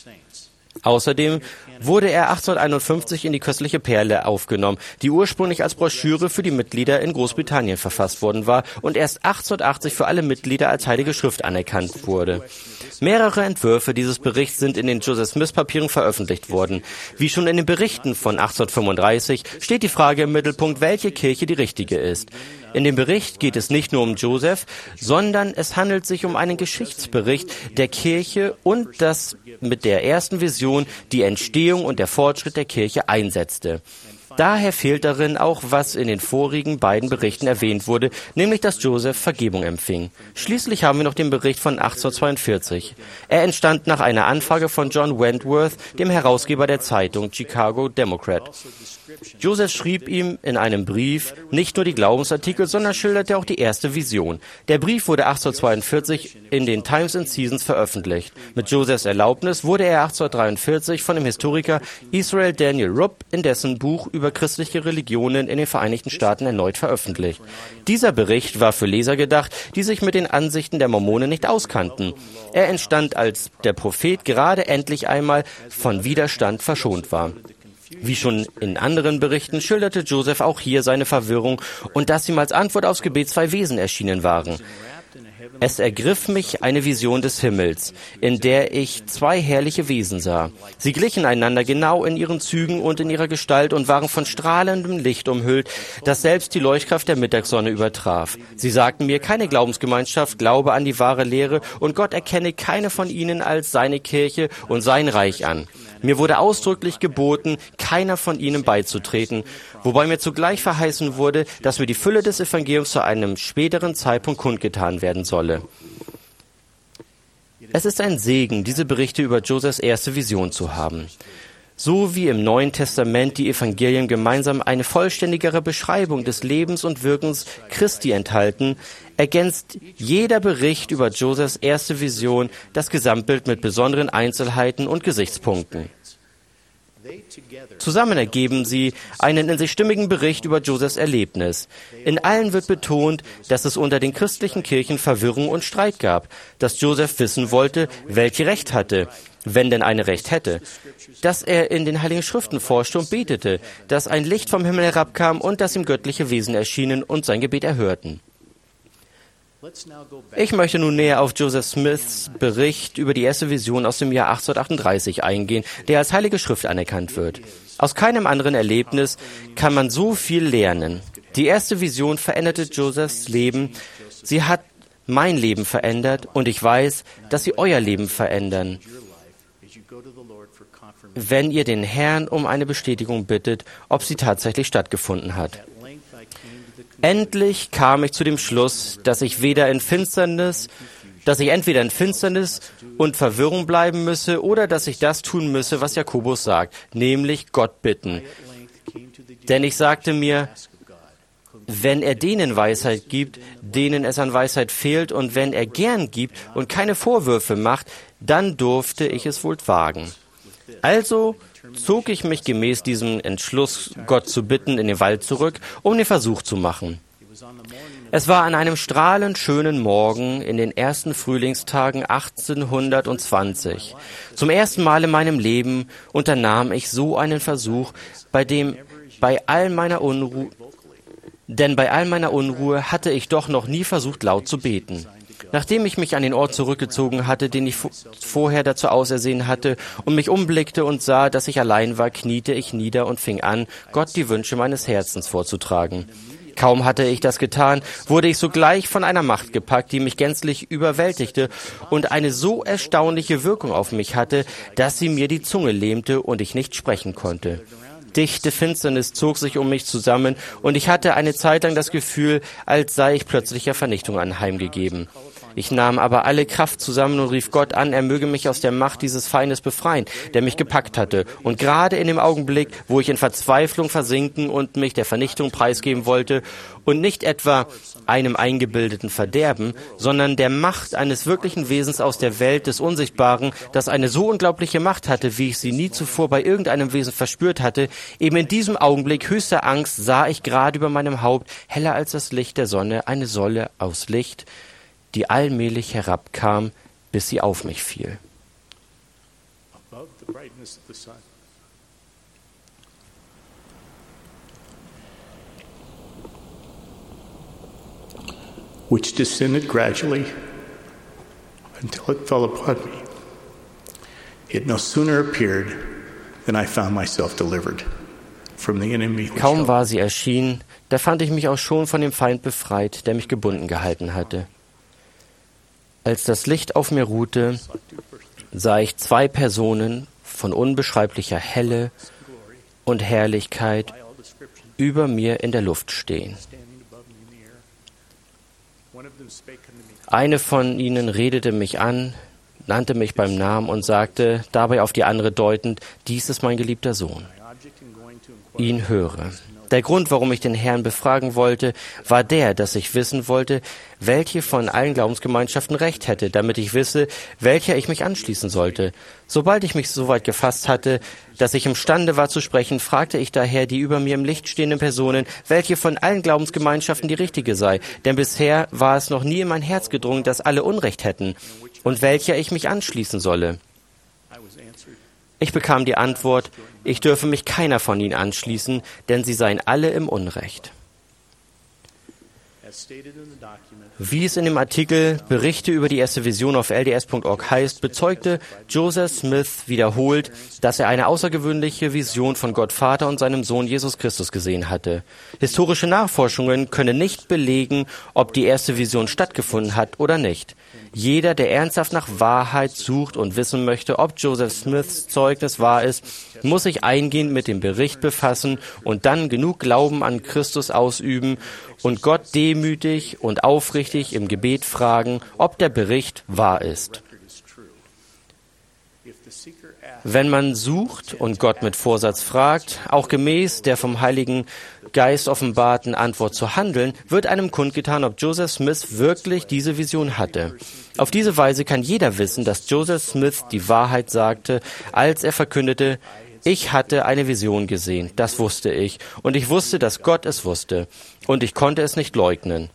Außerdem wurde er achtzehnhunderteinundfünfzig in die Köstliche Perle aufgenommen, die ursprünglich als Broschüre für die Mitglieder in Großbritannien verfasst worden war und erst achtzehnhundertachtzig für alle Mitglieder als Heilige Schrift anerkannt wurde. Mehrere Entwürfe dieses Berichts sind in den Joseph Smith Papieren veröffentlicht worden. Wie schon in den Berichten von achtzehnhundertfünfunddreißig steht die Frage im Mittelpunkt, welche Kirche die richtige ist. In dem Bericht geht es nicht nur um Joseph, sondern es handelt sich um einen Geschichtsbericht der Kirche und das mit der ersten Vision die Entstehung und der Fortschritt der Kirche einsetzte. Daher fehlt darin auch, was in den vorigen beiden Berichten erwähnt wurde, nämlich dass Joseph Vergebung empfing. Schließlich haben wir noch den Bericht von achtzehnhundertzweiundvierzig. Er entstand nach einer Anfrage von John Wentworth, dem Herausgeber der Zeitung Chicago Democrat. Joseph schrieb ihm in einem Brief nicht nur die Glaubensartikel, sondern schilderte auch die erste Vision. Der Brief wurde achtzehnhundertzweiundvierzig in den Times and Seasons veröffentlicht. Mit Josephs Erlaubnis wurde er achtzehnhundertdreiundvierzig von dem Historiker Israel Daniel Rupp in dessen Buch über christliche Religionen in den Vereinigten Staaten erneut veröffentlicht. Dieser Bericht war für Leser gedacht, die sich mit den Ansichten der Mormonen nicht auskannten. Er entstand, als der Prophet gerade endlich einmal von Widerstand verschont war. Wie schon in anderen Berichten schilderte Joseph auch hier seine Verwirrung und dass ihm als Antwort aufs Gebet zwei Wesen erschienen waren. Es ergriff mich eine Vision des Himmels, in der ich zwei herrliche Wesen sah. Sie glichen einander genau in ihren Zügen und in ihrer Gestalt und waren von strahlendem Licht umhüllt, das selbst die Leuchtkraft der Mittagssonne übertraf. Sie sagten mir, keine Glaubensgemeinschaft glaube an die wahre Lehre und Gott erkenne keine von ihnen als seine Kirche und sein Reich an. Mir wurde ausdrücklich geboten, keiner von ihnen beizutreten, wobei mir zugleich verheißen wurde, dass mir die Fülle des Evangeliums zu einem späteren Zeitpunkt kundgetan werden solle. Es ist ein Segen, diese Berichte über Josephs erste Vision zu haben. So wie im Neuen Testament die Evangelien gemeinsam eine vollständigere Beschreibung des Lebens und Wirkens Christi enthalten, ergänzt jeder Bericht über Josephs erste Vision das Gesamtbild mit besonderen Einzelheiten und Gesichtspunkten. Zusammen ergeben sie einen in sich stimmigen Bericht über Josephs Erlebnis. In allen wird betont, dass es unter den christlichen Kirchen Verwirrung und Streit gab, dass Joseph wissen wollte, welche Recht hatte, wenn denn eine Recht hätte, dass er in den Heiligen Schriften forschte und betete, dass ein Licht vom Himmel herabkam und dass ihm göttliche Wesen erschienen und sein Gebet erhörten. Ich möchte nun näher auf Joseph Smiths Bericht über die erste Vision aus dem Jahr achtzehnhundertachtunddreißig eingehen, der als Heilige Schrift anerkannt wird. Aus keinem anderen Erlebnis kann man so viel lernen. Die erste Vision veränderte Josephs Leben Sie hat mein Leben verändert und ich weiß, dass sie euer Leben verändern, wenn ihr den Herrn um eine Bestätigung bittet, ob sie tatsächlich stattgefunden hat. Endlich kam ich zu dem Schluss, dass ich weder in Finsternis, dass ich entweder in Finsternis und Verwirrung bleiben müsse oder dass ich das tun müsse, was Jakobus sagt, nämlich Gott bitten. Denn ich sagte mir, wenn er denen Weisheit gibt, denen es an Weisheit fehlt, und wenn er gern gibt und keine Vorwürfe macht, dann durfte ich es wohl wagen. Also zog ich mich gemäß diesem Entschluss, Gott zu bitten, in den Wald zurück, um den Versuch zu machen. Es war an einem strahlend schönen Morgen in den ersten Frühlingstagen achtzehnhundertzwanzig. Zum ersten Mal in meinem Leben unternahm ich so einen Versuch, bei dem bei all meiner Unruhe Denn bei all meiner Unruhe hatte ich doch noch nie versucht, laut zu beten. Nachdem ich mich an den Ort zurückgezogen hatte, den ich vorher dazu ausersehen hatte, und mich umblickte und sah, dass ich allein war, kniete ich nieder und fing an, Gott die Wünsche meines Herzens vorzutragen. Kaum hatte ich das getan, wurde ich sogleich von einer Macht gepackt, die mich gänzlich überwältigte und eine so erstaunliche Wirkung auf mich hatte, dass sie mir die Zunge lähmte und ich nicht sprechen konnte. Dichte Finsternis zog sich um mich zusammen und ich hatte eine Zeit lang das Gefühl, als sei ich plötzlicher Vernichtung anheimgegeben. Ich nahm aber alle Kraft zusammen und rief Gott an, er möge mich aus der Macht dieses Feindes befreien, der mich gepackt hatte. Und gerade in dem Augenblick, wo ich in Verzweiflung versinken und mich der Vernichtung preisgeben wollte und nicht etwa einem eingebildeten Verderben, sondern der Macht eines wirklichen Wesens aus der Welt des Unsichtbaren, das eine so unglaubliche Macht hatte, wie ich sie nie zuvor bei irgendeinem Wesen verspürt hatte, eben in diesem Augenblick höchster Angst sah ich gerade über meinem Haupt, heller als das Licht der Sonne, eine Säule aus Licht, die allmählich herabkam, bis sie auf mich fiel. Which descended gradually until it fell upon me. It no sooner appeared than I found myself delivered from the enemy. Kaum war sie erschienen, da fand ich mich auch schon von dem Feind befreit, der mich gebunden gehalten hatte. Als das Licht auf mir ruhte, sah ich zwei Personen von unbeschreiblicher Helle und Herrlichkeit über mir in der Luft stehen. Eine von ihnen redete mich an, nannte mich beim Namen und sagte, dabei auf die andere deutend, dies ist mein geliebter Sohn. Ihn höre. Der Grund, warum ich den Herrn befragen wollte, war der, dass ich wissen wollte, welche von allen Glaubensgemeinschaften Recht hätte, damit ich wisse, welcher ich mich anschließen sollte. Sobald ich mich so weit gefasst hatte, dass ich imstande war zu sprechen, fragte ich daher die über mir im Licht stehenden Personen, welche von allen Glaubensgemeinschaften die richtige sei, denn bisher war es noch nie in mein Herz gedrungen, dass alle Unrecht hätten, und welcher ich mich anschließen solle. Ich bekam die Antwort, ich dürfe mich keiner von ihnen anschließen, denn sie seien alle im Unrecht. Wie es in dem Artikel Berichte über die erste Vision auf L D S Punkt org heißt, bezeugte Joseph Smith wiederholt, dass er eine außergewöhnliche Vision von Gott Vater und seinem Sohn Jesus Christus gesehen hatte. Historische Nachforschungen können nicht belegen, ob die erste Vision stattgefunden hat oder nicht. Jeder, der ernsthaft nach Wahrheit sucht und wissen möchte, ob Joseph Smiths Zeugnis wahr ist, muss sich eingehend mit dem Bericht befassen und dann genug Glauben an Christus ausüben und Gott demütig und aufrichtig im Gebet fragen, ob der Bericht wahr ist. Wenn man sucht und Gott mit Vorsatz fragt, auch gemäß der vom Heiligen Geist offenbarten Antwort zu handeln, wird einem kundgetan, ob Joseph Smith wirklich diese Vision hatte. Auf diese Weise kann jeder wissen, dass Joseph Smith die Wahrheit sagte, als er verkündete, ich hatte eine Vision gesehen, das wusste ich, und ich wusste, dass Gott es wusste, und ich konnte es nicht leugnen.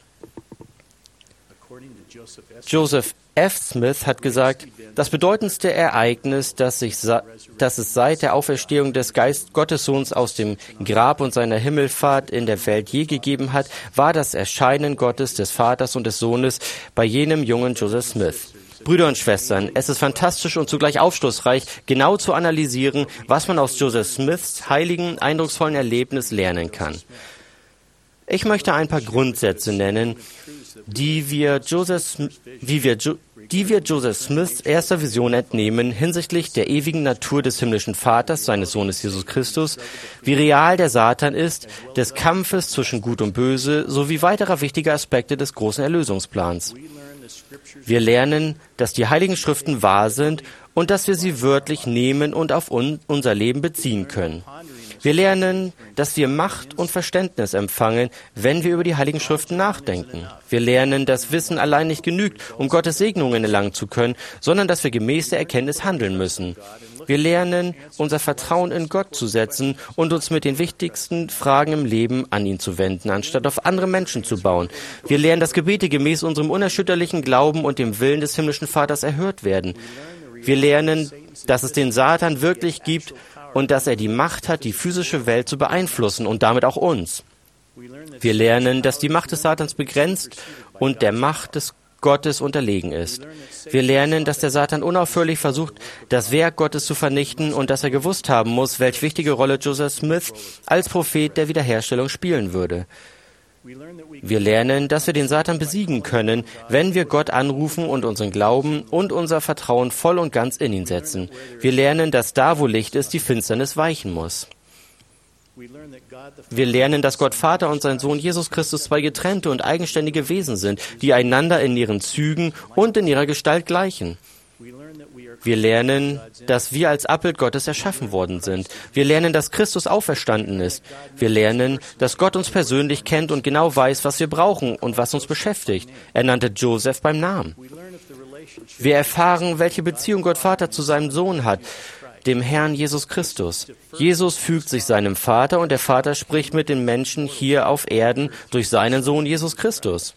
Joseph F. Smith hat gesagt, das bedeutendste Ereignis, das, sich, das es seit der Auferstehung des Geist Gottessohns aus dem Grab und seiner Himmelfahrt in der Welt je gegeben hat, war das Erscheinen Gottes, des Vaters und des Sohnes bei jenem jungen Joseph Smith. Brüder und Schwestern, es ist fantastisch und zugleich aufschlussreich, genau zu analysieren, was man aus Joseph Smiths heiligen, eindrucksvollen Erlebnis lernen kann. Ich möchte ein paar Grundsätze nennen, die wir Joseph, wie wir, die wir Joseph Smiths erster Vision entnehmen hinsichtlich der ewigen Natur des himmlischen Vaters, seines Sohnes Jesus Christus, wie real der Satan ist, des Kampfes zwischen Gut und Böse sowie weiterer wichtiger Aspekte des großen Erlösungsplans. Wir lernen, dass die Heiligen Schriften wahr sind und dass wir sie wörtlich nehmen und auf un- unser Leben beziehen können. Wir lernen, dass wir Macht und Verständnis empfangen, wenn wir über die Heiligen Schriften nachdenken. Wir lernen, dass Wissen allein nicht genügt, um Gottes Segnungen erlangen zu können, sondern dass wir gemäß der Erkenntnis handeln müssen. Wir lernen, unser Vertrauen in Gott zu setzen und uns mit den wichtigsten Fragen im Leben an ihn zu wenden, anstatt auf andere Menschen zu bauen. Wir lernen, dass Gebete gemäß unserem unerschütterlichen Glauben und dem Willen des himmlischen Vaters erhört werden. Wir lernen, dass es den Satan wirklich gibt und dass er die Macht hat, die physische Welt zu beeinflussen und damit auch uns. Wir lernen, dass die Macht des Satans begrenzt und der Macht des Gottes unterlegen ist. Wir lernen, dass der Satan unaufhörlich versucht, das Werk Gottes zu vernichten und dass er gewusst haben muss, welche wichtige Rolle Joseph Smith als Prophet der Wiederherstellung spielen würde. Wir lernen, dass wir den Satan besiegen können, wenn wir Gott anrufen und unseren Glauben und unser Vertrauen voll und ganz in ihn setzen. Wir lernen, dass da, wo Licht ist, die Finsternis weichen muss. Wir lernen, dass Gott Vater und sein Sohn Jesus Christus zwei getrennte und eigenständige Wesen sind, die einander in ihren Zügen und in ihrer Gestalt gleichen. Wir lernen, dass wir als Abbild Gottes erschaffen worden sind. Wir lernen, dass Christus auferstanden ist. Wir lernen, dass Gott uns persönlich kennt und genau weiß, was wir brauchen und was uns beschäftigt. Er nannte Joseph beim Namen. Wir erfahren, welche Beziehung Gott Vater zu seinem Sohn hat, dem Herrn Jesus Christus. Jesus fügt sich seinem Vater und der Vater spricht mit den Menschen hier auf Erden durch seinen Sohn Jesus Christus.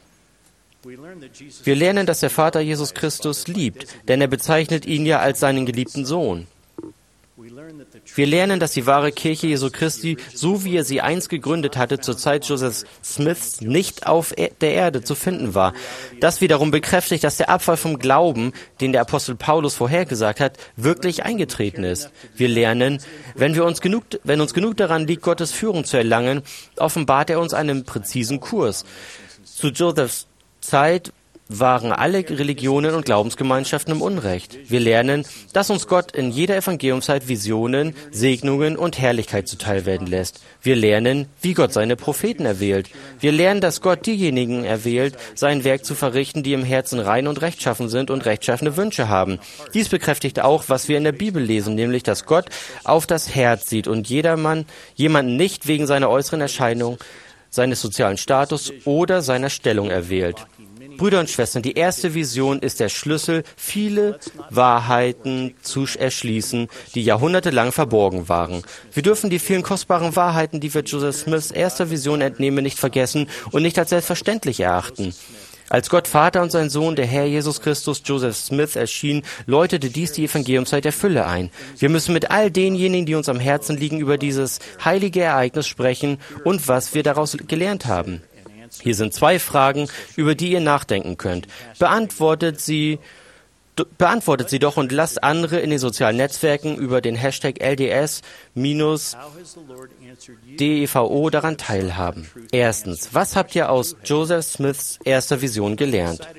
Wir lernen, dass der Vater Jesus Christus liebt, denn er bezeichnet ihn ja als seinen geliebten Sohn. Wir lernen, dass die wahre Kirche Jesu Christi, so wie er sie einst gegründet hatte, zur Zeit Joseph Smiths nicht auf der Erde zu finden war. Das wiederum bekräftigt, dass der Abfall vom Glauben, den der Apostel Paulus vorhergesagt hat, wirklich eingetreten ist. Wir lernen, wenn wir uns genug, wenn uns genug daran liegt, Gottes Führung zu erlangen, offenbart er uns einen präzisen Kurs. Zu Josephs Zeit waren alle Religionen und Glaubensgemeinschaften im Unrecht. Wir lernen, dass uns Gott in jeder Evangeliumszeit Visionen, Segnungen und Herrlichkeit zuteil werden lässt. Wir lernen, wie Gott seine Propheten erwählt. Wir lernen, dass Gott diejenigen erwählt, sein Werk zu verrichten, die im Herzen rein und rechtschaffen sind und rechtschaffene Wünsche haben. Dies bekräftigt auch, was wir in der Bibel lesen, nämlich, dass Gott auf das Herz sieht und jedermann, jemanden nicht wegen seiner äußeren Erscheinung, seines sozialen Status oder seiner Stellung erwählt. Brüder und Schwestern, die erste Vision ist der Schlüssel, viele Wahrheiten zu erschließen, die jahrhundertelang verborgen waren. Wir dürfen die vielen kostbaren Wahrheiten, die wir Joseph Smiths erster Vision entnehmen, nicht vergessen und nicht als selbstverständlich erachten. Als Gott Vater und sein Sohn, der Herr Jesus Christus, Joseph Smith, erschien, läutete dies die Evangeliumszeit der Fülle ein. Wir müssen mit all denjenigen, die uns am Herzen liegen, über dieses heilige Ereignis sprechen und was wir daraus gelernt haben. Hier sind zwei Fragen, über die ihr nachdenken könnt. Beantwortet sie, beantwortet sie doch und lasst andere in den sozialen Netzwerken über den Hashtag L D S D E V O daran teilhaben. Erstens, was habt ihr aus Joseph Smiths erster Vision gelernt?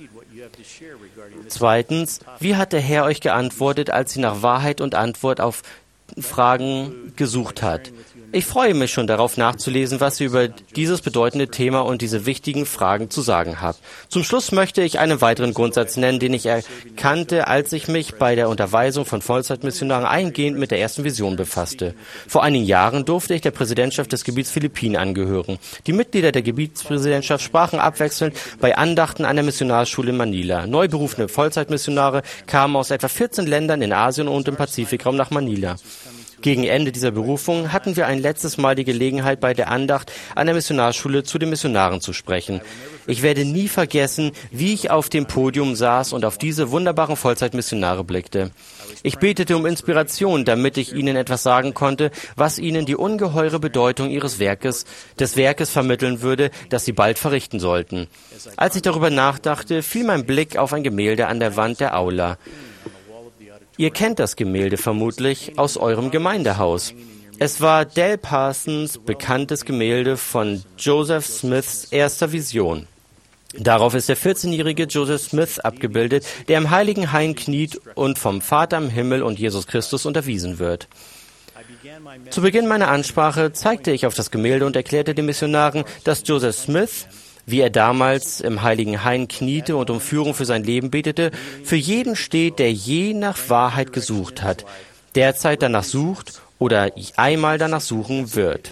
Zweitens, wie hat der Herr euch geantwortet, als sie nach Wahrheit und Antwort auf Fragen gesucht hat? Ich freue mich schon darauf nachzulesen, was ihr über dieses bedeutende Thema und diese wichtigen Fragen zu sagen habt. Zum Schluss möchte ich einen weiteren Grundsatz nennen, den ich erkannte, als ich mich bei der Unterweisung von Vollzeitmissionaren eingehend mit der ersten Vision befasste. Vor einigen Jahren durfte ich der Präsidentschaft des Gebiets Philippinen angehören. Die Mitglieder der Gebietspräsidentschaft sprachen abwechselnd bei Andachten an der Missionarschule in Manila. Neu berufene Vollzeitmissionare kamen aus etwa vierzehn Ländern in Asien und im Pazifikraum nach Manila. Gegen Ende dieser Berufung hatten wir ein letztes Mal die Gelegenheit, bei der Andacht an der Missionarschule zu den Missionaren zu sprechen. Ich werde nie vergessen, wie ich auf dem Podium saß und auf diese wunderbaren Vollzeitmissionare blickte. Ich betete um Inspiration, damit ich ihnen etwas sagen konnte, was ihnen die ungeheure Bedeutung ihres Werkes, des Werkes vermitteln würde, das sie bald verrichten sollten. Als ich darüber nachdachte, fiel mein Blick auf ein Gemälde an der Wand der Aula. Ihr kennt das Gemälde vermutlich aus eurem Gemeindehaus. Es war Dale Parsons' bekanntes Gemälde von Joseph Smiths erster Vision. Darauf ist der vierzehnjährige Joseph Smith abgebildet, der im heiligen Hain kniet und vom Vater im Himmel und Jesus Christus unterwiesen wird. Zu Beginn meiner Ansprache zeigte ich auf das Gemälde und erklärte den Missionaren, dass Joseph Smith, wie er damals im heiligen Hain kniete und um Führung für sein Leben betete, für jeden steht, der je nach Wahrheit gesucht hat, derzeit danach sucht oder einmal danach suchen wird.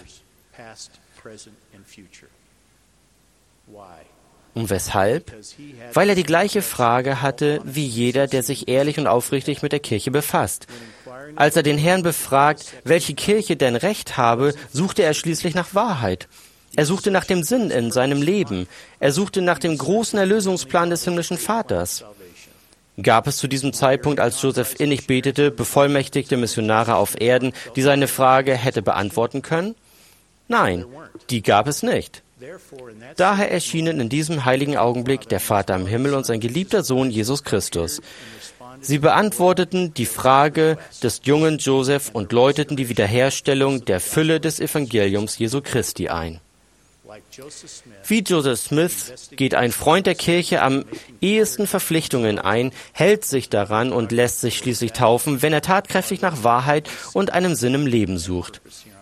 Und weshalb? Weil er die gleiche Frage hatte wie jeder, der sich ehrlich und aufrichtig mit der Kirche befasst. Als er den Herrn befragt, welche Kirche denn Recht habe, suchte er schließlich nach Wahrheit. Er suchte nach dem Sinn in seinem Leben. Er suchte nach dem großen Erlösungsplan des himmlischen Vaters. Gab es zu diesem Zeitpunkt, als Joseph innig betete, bevollmächtigte Missionare auf Erden, die seine Frage hätte beantworten können? Nein, die gab es nicht. Daher erschienen in diesem heiligen Augenblick der Vater im Himmel und sein geliebter Sohn Jesus Christus. Sie beantworteten die Frage des jungen Joseph und läuteten die Wiederherstellung der Fülle des Evangeliums Jesu Christi ein. Wie Joseph Smith geht ein Freund der Kirche am ehesten Verpflichtungen ein, hält sich daran und lässt sich schließlich taufen, wenn er tatkräftig nach Wahrheit und einem Sinn im Leben sucht.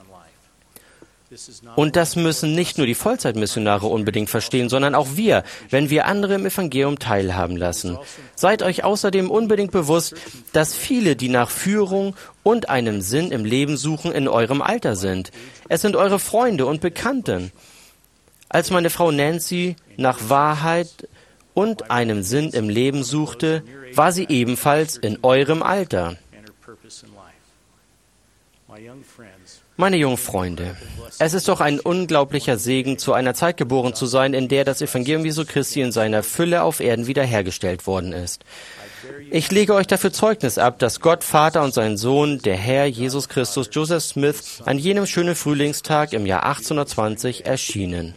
Und das müssen nicht nur die Vollzeitmissionare unbedingt verstehen, sondern auch wir, wenn wir andere im Evangelium teilhaben lassen. Seid euch außerdem unbedingt bewusst, dass viele, die nach Führung und einem Sinn im Leben suchen, in eurem Alter sind. Es sind eure Freunde und Bekannten. Als meine Frau Nancy nach Wahrheit und einem Sinn im Leben suchte, war sie ebenfalls in eurem Alter. Meine jungen Freunde, es ist doch ein unglaublicher Segen, zu einer Zeit geboren zu sein, in der das Evangelium Jesu Christi in seiner Fülle auf Erden wiederhergestellt worden ist. Ich lege euch dafür Zeugnis ab, dass Gott Vater und sein Sohn, der Herr Jesus Christus, Joseph Smith, an jenem schönen Frühlingstag im Jahr achtzehnhundertzwanzig erschienen.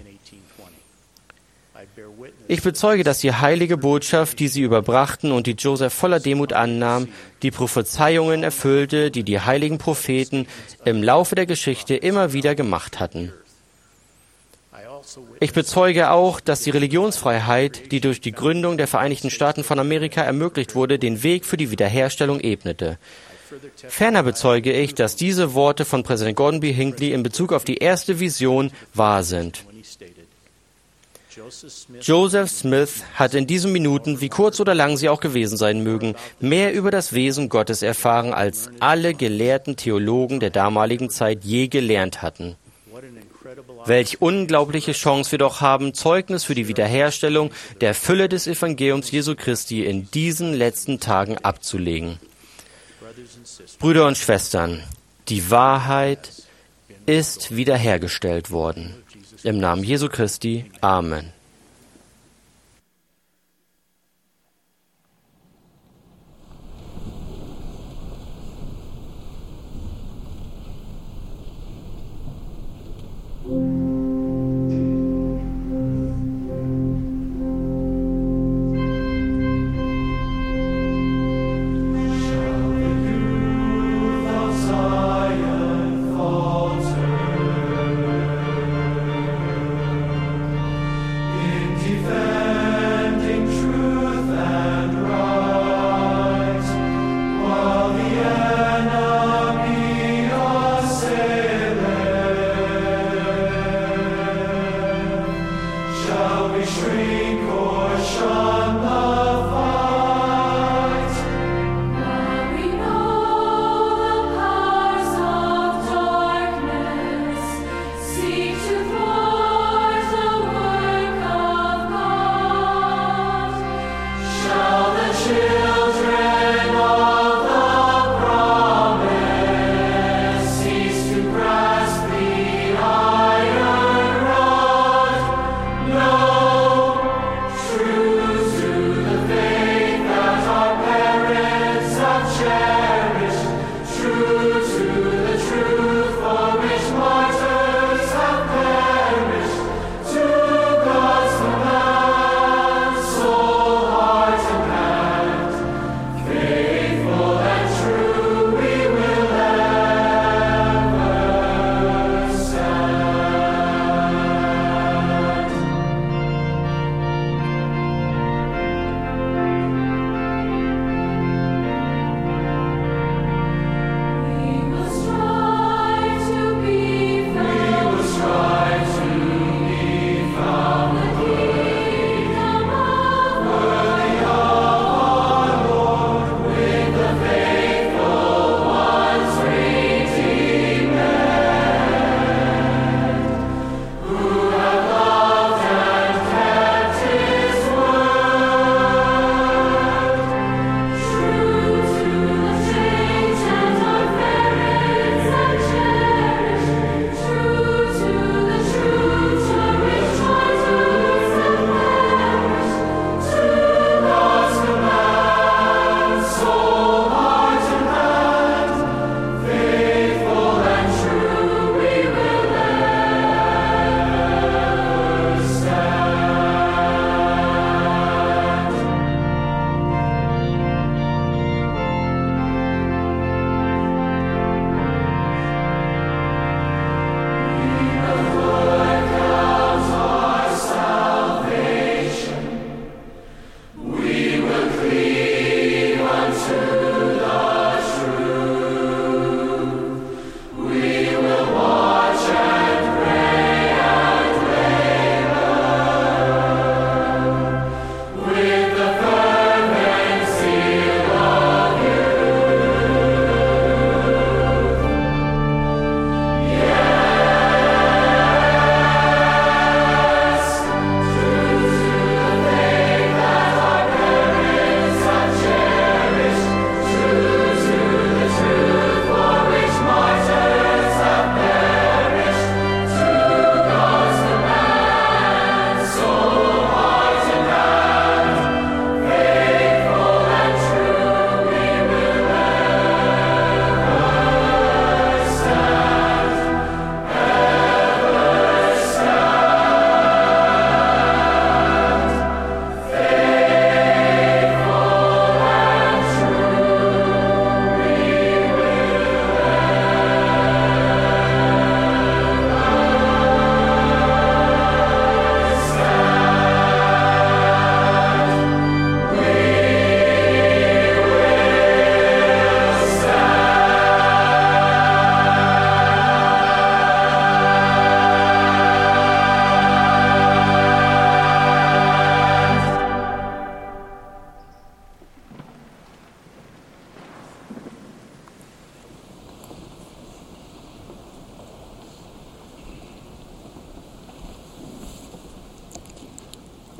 Ich bezeuge, dass die heilige Botschaft, die sie überbrachten und die Joseph voller Demut annahm, die Prophezeiungen erfüllte, die die heiligen Propheten im Laufe der Geschichte immer wieder gemacht hatten. Ich bezeuge auch, dass die Religionsfreiheit, die durch die Gründung der Vereinigten Staaten von Amerika ermöglicht wurde, den Weg für die Wiederherstellung ebnete. Ferner bezeuge ich, dass diese Worte von Präsident Gordon B. Hinckley in Bezug auf die erste Vision wahr sind. Joseph Smith hat in diesen Minuten, wie kurz oder lang sie auch gewesen sein mögen, mehr über das Wesen Gottes erfahren, als alle gelehrten Theologen der damaligen Zeit je gelernt hatten. Welch unglaubliche Chance wir doch haben, Zeugnis für die Wiederherstellung der Fülle des Evangeliums Jesu Christi in diesen letzten Tagen abzulegen. Brüder und Schwestern, die Wahrheit ist wiederhergestellt worden. Im Namen Jesu Christi. Amen.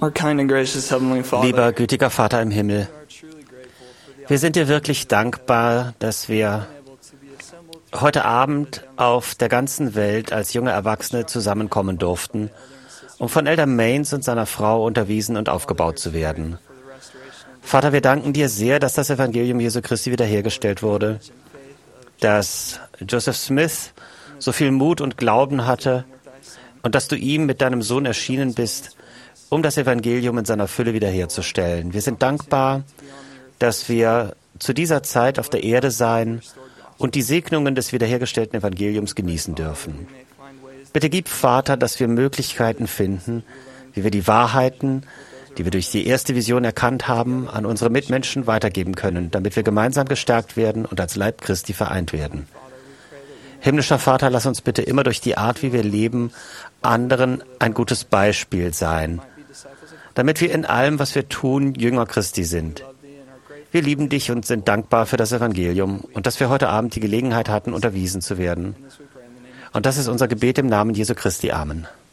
Our kind and gracious Heavenly Father, Lieber gütiger Vater im Himmel, wir sind dir wirklich dankbar, dass wir heute Abend auf der ganzen Welt als junge Erwachsene zusammenkommen durften, um von Elder Maines und seiner Frau unterwiesen und aufgebaut zu werden. Vater, wir danken dir sehr, dass das Evangelium Jesu Christi wiederhergestellt wurde, dass Joseph Smith so viel Mut und Glauben hatte und dass du ihm mit deinem Sohn erschienen bist, um das Evangelium in seiner Fülle wiederherzustellen. Wir sind dankbar, dass wir zu dieser Zeit auf der Erde sein und die Segnungen des wiederhergestellten Evangeliums genießen dürfen. Bitte gib, Vater, dass wir Möglichkeiten finden, wie wir die Wahrheiten, die wir durch die erste Vision erkannt haben, an unsere Mitmenschen weitergeben können, damit wir gemeinsam gestärkt werden und als Leib Christi vereint werden. Himmlischer Vater, lass uns bitte immer durch die Art, wie wir leben, anderen ein gutes Beispiel sein, damit wir in allem, was wir tun, Jünger Christi sind. Wir lieben dich und sind dankbar für das Evangelium und dass wir heute Abend die Gelegenheit hatten, unterwiesen zu werden. Und das ist unser Gebet im Namen Jesu Christi. Amen.